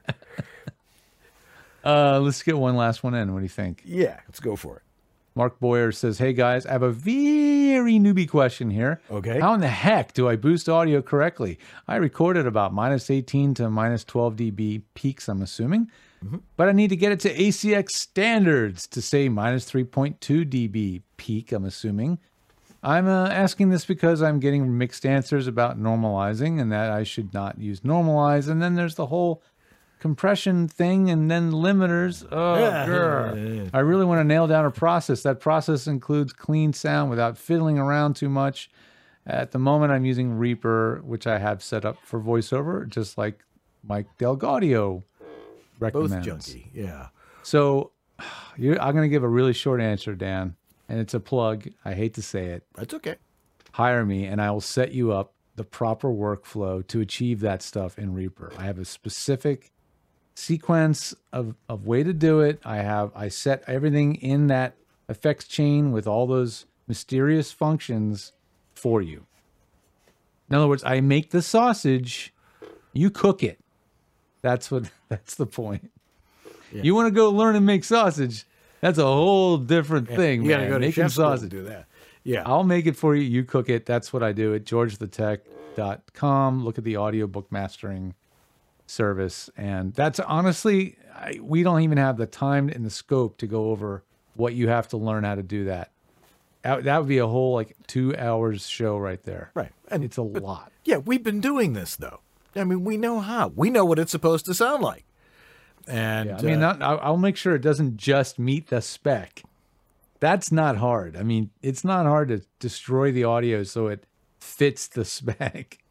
Uh, let's get one last one in. What do you think? Yeah, let's go for it. Mark Boyer says, hey guys, I have a very newbie question here. Okay. How in the heck do I boost audio correctly? I recorded about minus eighteen to minus twelve dB peaks, I'm assuming, Mm-hmm. but I need to get it to A C X standards to say minus three point two dB peak, I'm assuming. I'm uh, asking this because I'm getting mixed answers about normalizing and that I should not use normalize. And then there's the whole compression thing and then limiters. Oh, grr. I really want to nail down a process. That process includes clean sound without fiddling around too much. At the moment, I'm using Reaper, which I have set up for voiceover, just like Mike DelGaudio Both recommends. junky. Yeah. So you're, I'm going to give a really short answer, Dan, and it's a plug. I hate to say it. That's okay. Hire me, and I will set you up the proper workflow to achieve that stuff in Reaper. I have a specific sequence of, of way to do it. I have I set everything in that effects chain with all those mysterious functions for you. In other words, I make the sausage, you cook it. That's what that's the point. You want to go learn and make sausage, that's a whole different thing. You got to man. go to Making chef school to sausage. do that. Yeah. I'll make it for you. You cook it. That's what I do at george the tech dot com. Look at the audiobook mastering service. And that's honestly, I, we don't even have the time and the scope to go over what you have to learn how to do that. That, that would be a whole like two hours show right there. Right. And It's a lot. yeah, we've been doing this though. I mean, we know how. We know what it's supposed to sound like. And Yeah, I mean, uh, not, I'll, I'll make sure it doesn't just meet the spec. That's not hard. I mean, it's not hard to destroy the audio so it fits the spec.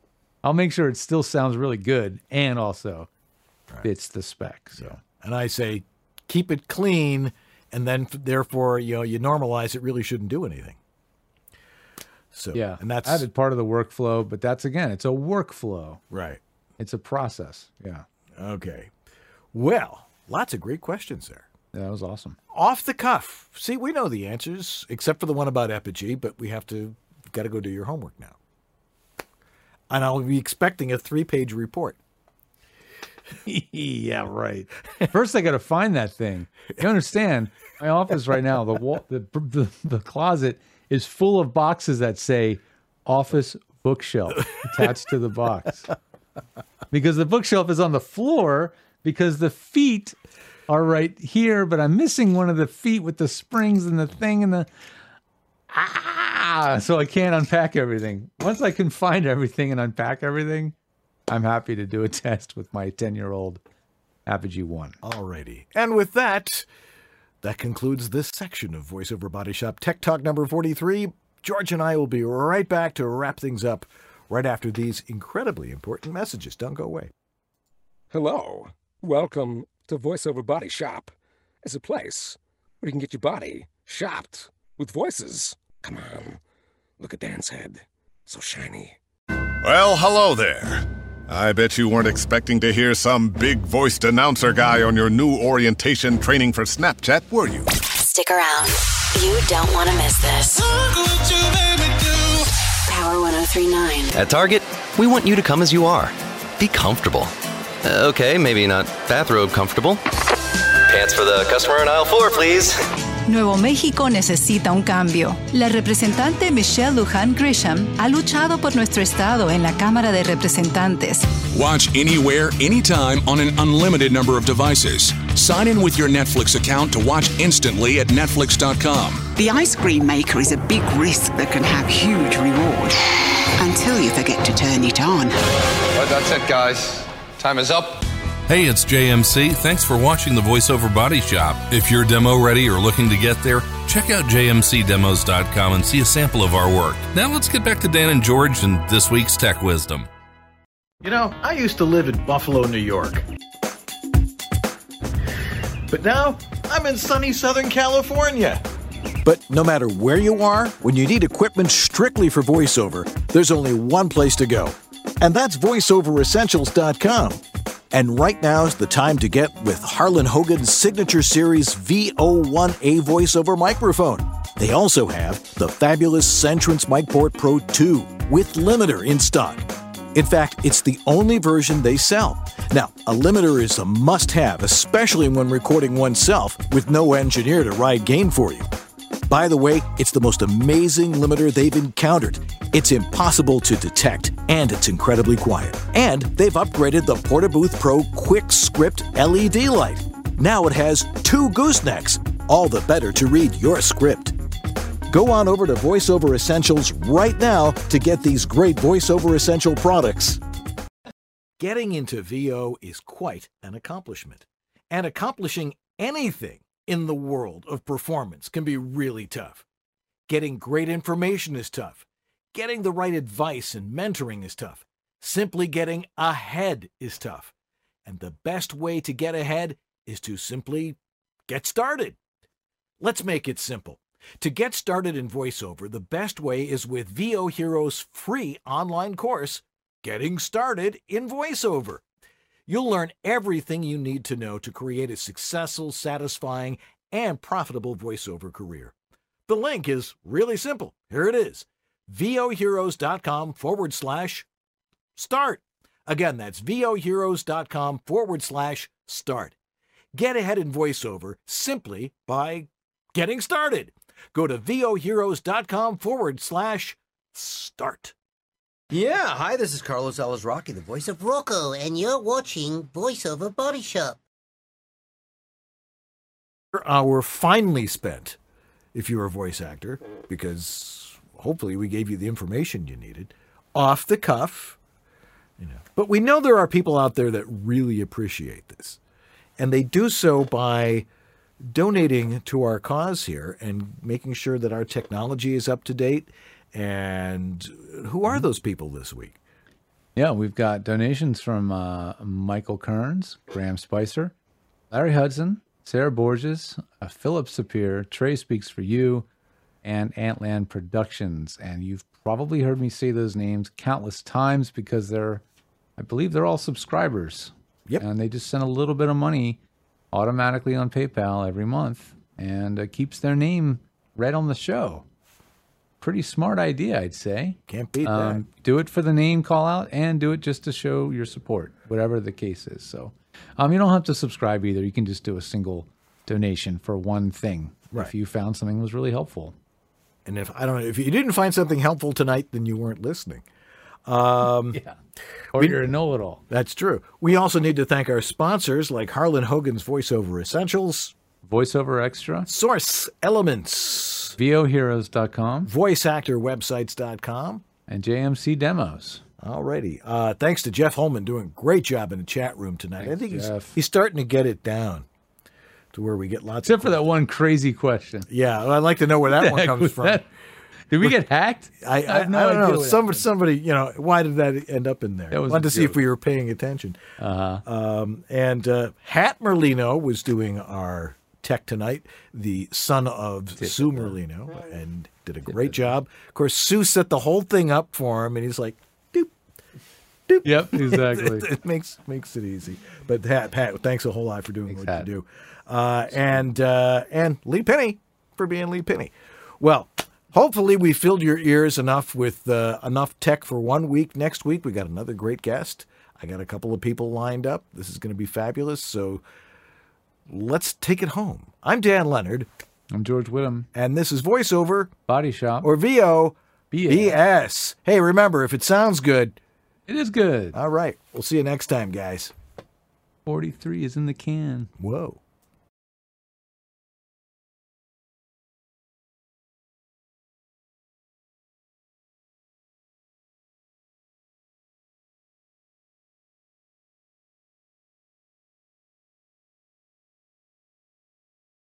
I'll make sure it still sounds really good and also right. fits the spec. So, yeah. And I say, keep it clean, and then therefore, you know, you normalize it. Really shouldn't do anything. So yeah, and that's added part of the workflow, but that's again, it's a workflow. Right. It's a process. Yeah. Okay. Well, lots of great questions there. Yeah, that was awesome. Off the cuff. See, we know the answers, except for the one about Epigee, but we have to got to go do your homework now. And I'll be expecting a three-page report. Yeah, right. First, I got to find that thing. You understand? My office right now, the wall, the, the the closet is full of boxes that say "office bookshelf" attached to the box, because the bookshelf is on the floor because the feet are right here, but I'm missing one of the feet with the springs and the thing and the ah, so I can't unpack everything. Once I can find everything and unpack everything, I'm happy to do a test with my ten-year-old Apogee one. Alrighty. And with that, that concludes this section of VoiceOver Body Shop Tech Talk number forty-three. George and I will be right back to wrap things up right after these incredibly important messages. Don't go away. Hello. Welcome to VoiceOver Body Shop. It's a place where you can get your body shopped with voices. Come on. Look at Dan's head. So shiny. Well, hello there. I bet you weren't expecting to hear some big-voiced announcer guy on your new orientation training for Snapchat, were you? Stick around. You don't want to miss this. Power one oh three point nine. At Target, we want you to come as you are. Be comfortable. Uh, okay, maybe not bathrobe comfortable. Pants for the customer in aisle four, please. Nuevo México necesita un cambio. La representante Michelle Lujan Grisham ha luchado por nuestro estado en la Cámara de Representantes. Watch anywhere, anytime on an unlimited number of devices. Sign in with your Netflix account to watch instantly at Netflix dot com. The ice cream maker is a big risk that can have huge reward. Until you forget to turn it on. Well, that's it, guys. Time is up. Hey, it's J M C. Thanks for watching the VoiceOver Body Shop. If you're demo ready or looking to get there, check out J M C demos dot com and see a sample of our work. Now let's get back to Dan and George and this week's Tech Wisdom. You know, I used to live in Buffalo, New York. But now, I'm in sunny Southern California. But no matter where you are, when you need equipment strictly for voiceover, there's only one place to go. And that's voice over essentials dot com. And right now's the time to get with Harlan Hogan's Signature Series V O one A voiceover microphone. They also have the fabulous Centrance MicPort Pro two with limiter in stock. In fact, it's the only version they sell. Now, a limiter is a must-have, especially when recording oneself with no engineer to ride gain for you. By the way, it's the most amazing limiter they've encountered. It's impossible to detect, and it's incredibly quiet. And they've upgraded the Portabooth Pro Quick Script L E D light. Now it has two goosenecks, all the better to read your script. Go on over to VoiceOver Essentials right now to get these great VoiceOver Essential products. Getting into V O is quite an accomplishment. And accomplishing anything in the world of performance can be really tough. Getting great information is tough. Getting the right advice and mentoring is tough. Simply getting ahead is tough. And the best way to get ahead is to simply get started. Let's make it simple. To get started in VoiceOver, the best way is with V O Hero's free online course, Getting Started in VoiceOver. You'll learn everything you need to know to create a successful, satisfying, and profitable voiceover career. The link is really simple. Here it is. voheroes.com forward slash start. Again, that's voheroes.com forward slash start. Get ahead in voiceover simply by getting started. Go to voheroes.com forward slash start. Yeah, hi, this is Carlos Alazraqui, the voice of Rocco, and you're watching VoiceOver Body Shop. Hour finally spent, if you're a voice actor, because hopefully we gave you the information you needed, off the cuff. You know. But we know there are people out there that really appreciate this, and they do so by donating to our cause here and making sure that our technology is up to date. And who are those people this week? Yeah, we've got donations from uh, Michael Kearns, Graham Spicer, Larry Hudson, Sarah Borges, uh, Philip Sapir, Trey Speaks for You, and Antland Productions. And you've probably heard me say those names countless times because they're, I believe they're all subscribers. Yep. And they just send a little bit of money automatically on PayPal every month and uh, keeps their name read on the show. Pretty smart idea, I'd say. Can't beat um, that. Do it for the name call out and do it just to show your support, whatever the case is. So um, you don't have to subscribe either. You can just do a single donation for one thing Right. if you found something was really helpful. And if I don't know if you didn't find something helpful tonight, then you weren't listening. Um, yeah. Or we, you're a know-it-all. That's true. We also need to thank our sponsors like Harlan Hogan's VoiceOver Essentials, VoiceOver Extra, Source Elements, V O heroes dot com, voice actor websites dot com, and J M C Demos. Alrighty. Uh, thanks to Jeff Holman doing a great job in the chat room tonight. Thanks, I think he's, Jeff. he's starting to get it down to where we get lots Except of for that one crazy question. Yeah, well, I'd like to know where that The one heck comes was from. that? Did we get hacked? I, I, have no I don't idea know. what Somebody, happened. somebody, you know, why did that end up in there? That was Wanted a to see if joke. we were paying attention. Uh-huh. Um, and uh, Hat Merlino was doing our tech tonight, the son of Sue Merlino, and did a great job. Of course, Sue set the whole thing up for him, and he's like, doop, doop. Yep, exactly. it, it makes makes it easy. But Pat, Pat, thanks a whole lot for doing Thanks, what Hat. you do. Uh, and uh, and Lee Penny for being Lee Penny. Well, hopefully we filled your ears enough with uh, enough tech for one week. Next week, we got another great guest. I got a couple of people lined up. This is going to be fabulous. So let's take it home. I'm Dan Leonard. I'm George Whittam. And this is VoiceOver Body Shop. or V O B S. B S. Hey, remember, if it sounds good, It is good. all right. We'll see you next time, guys. forty-three is in the can. Whoa.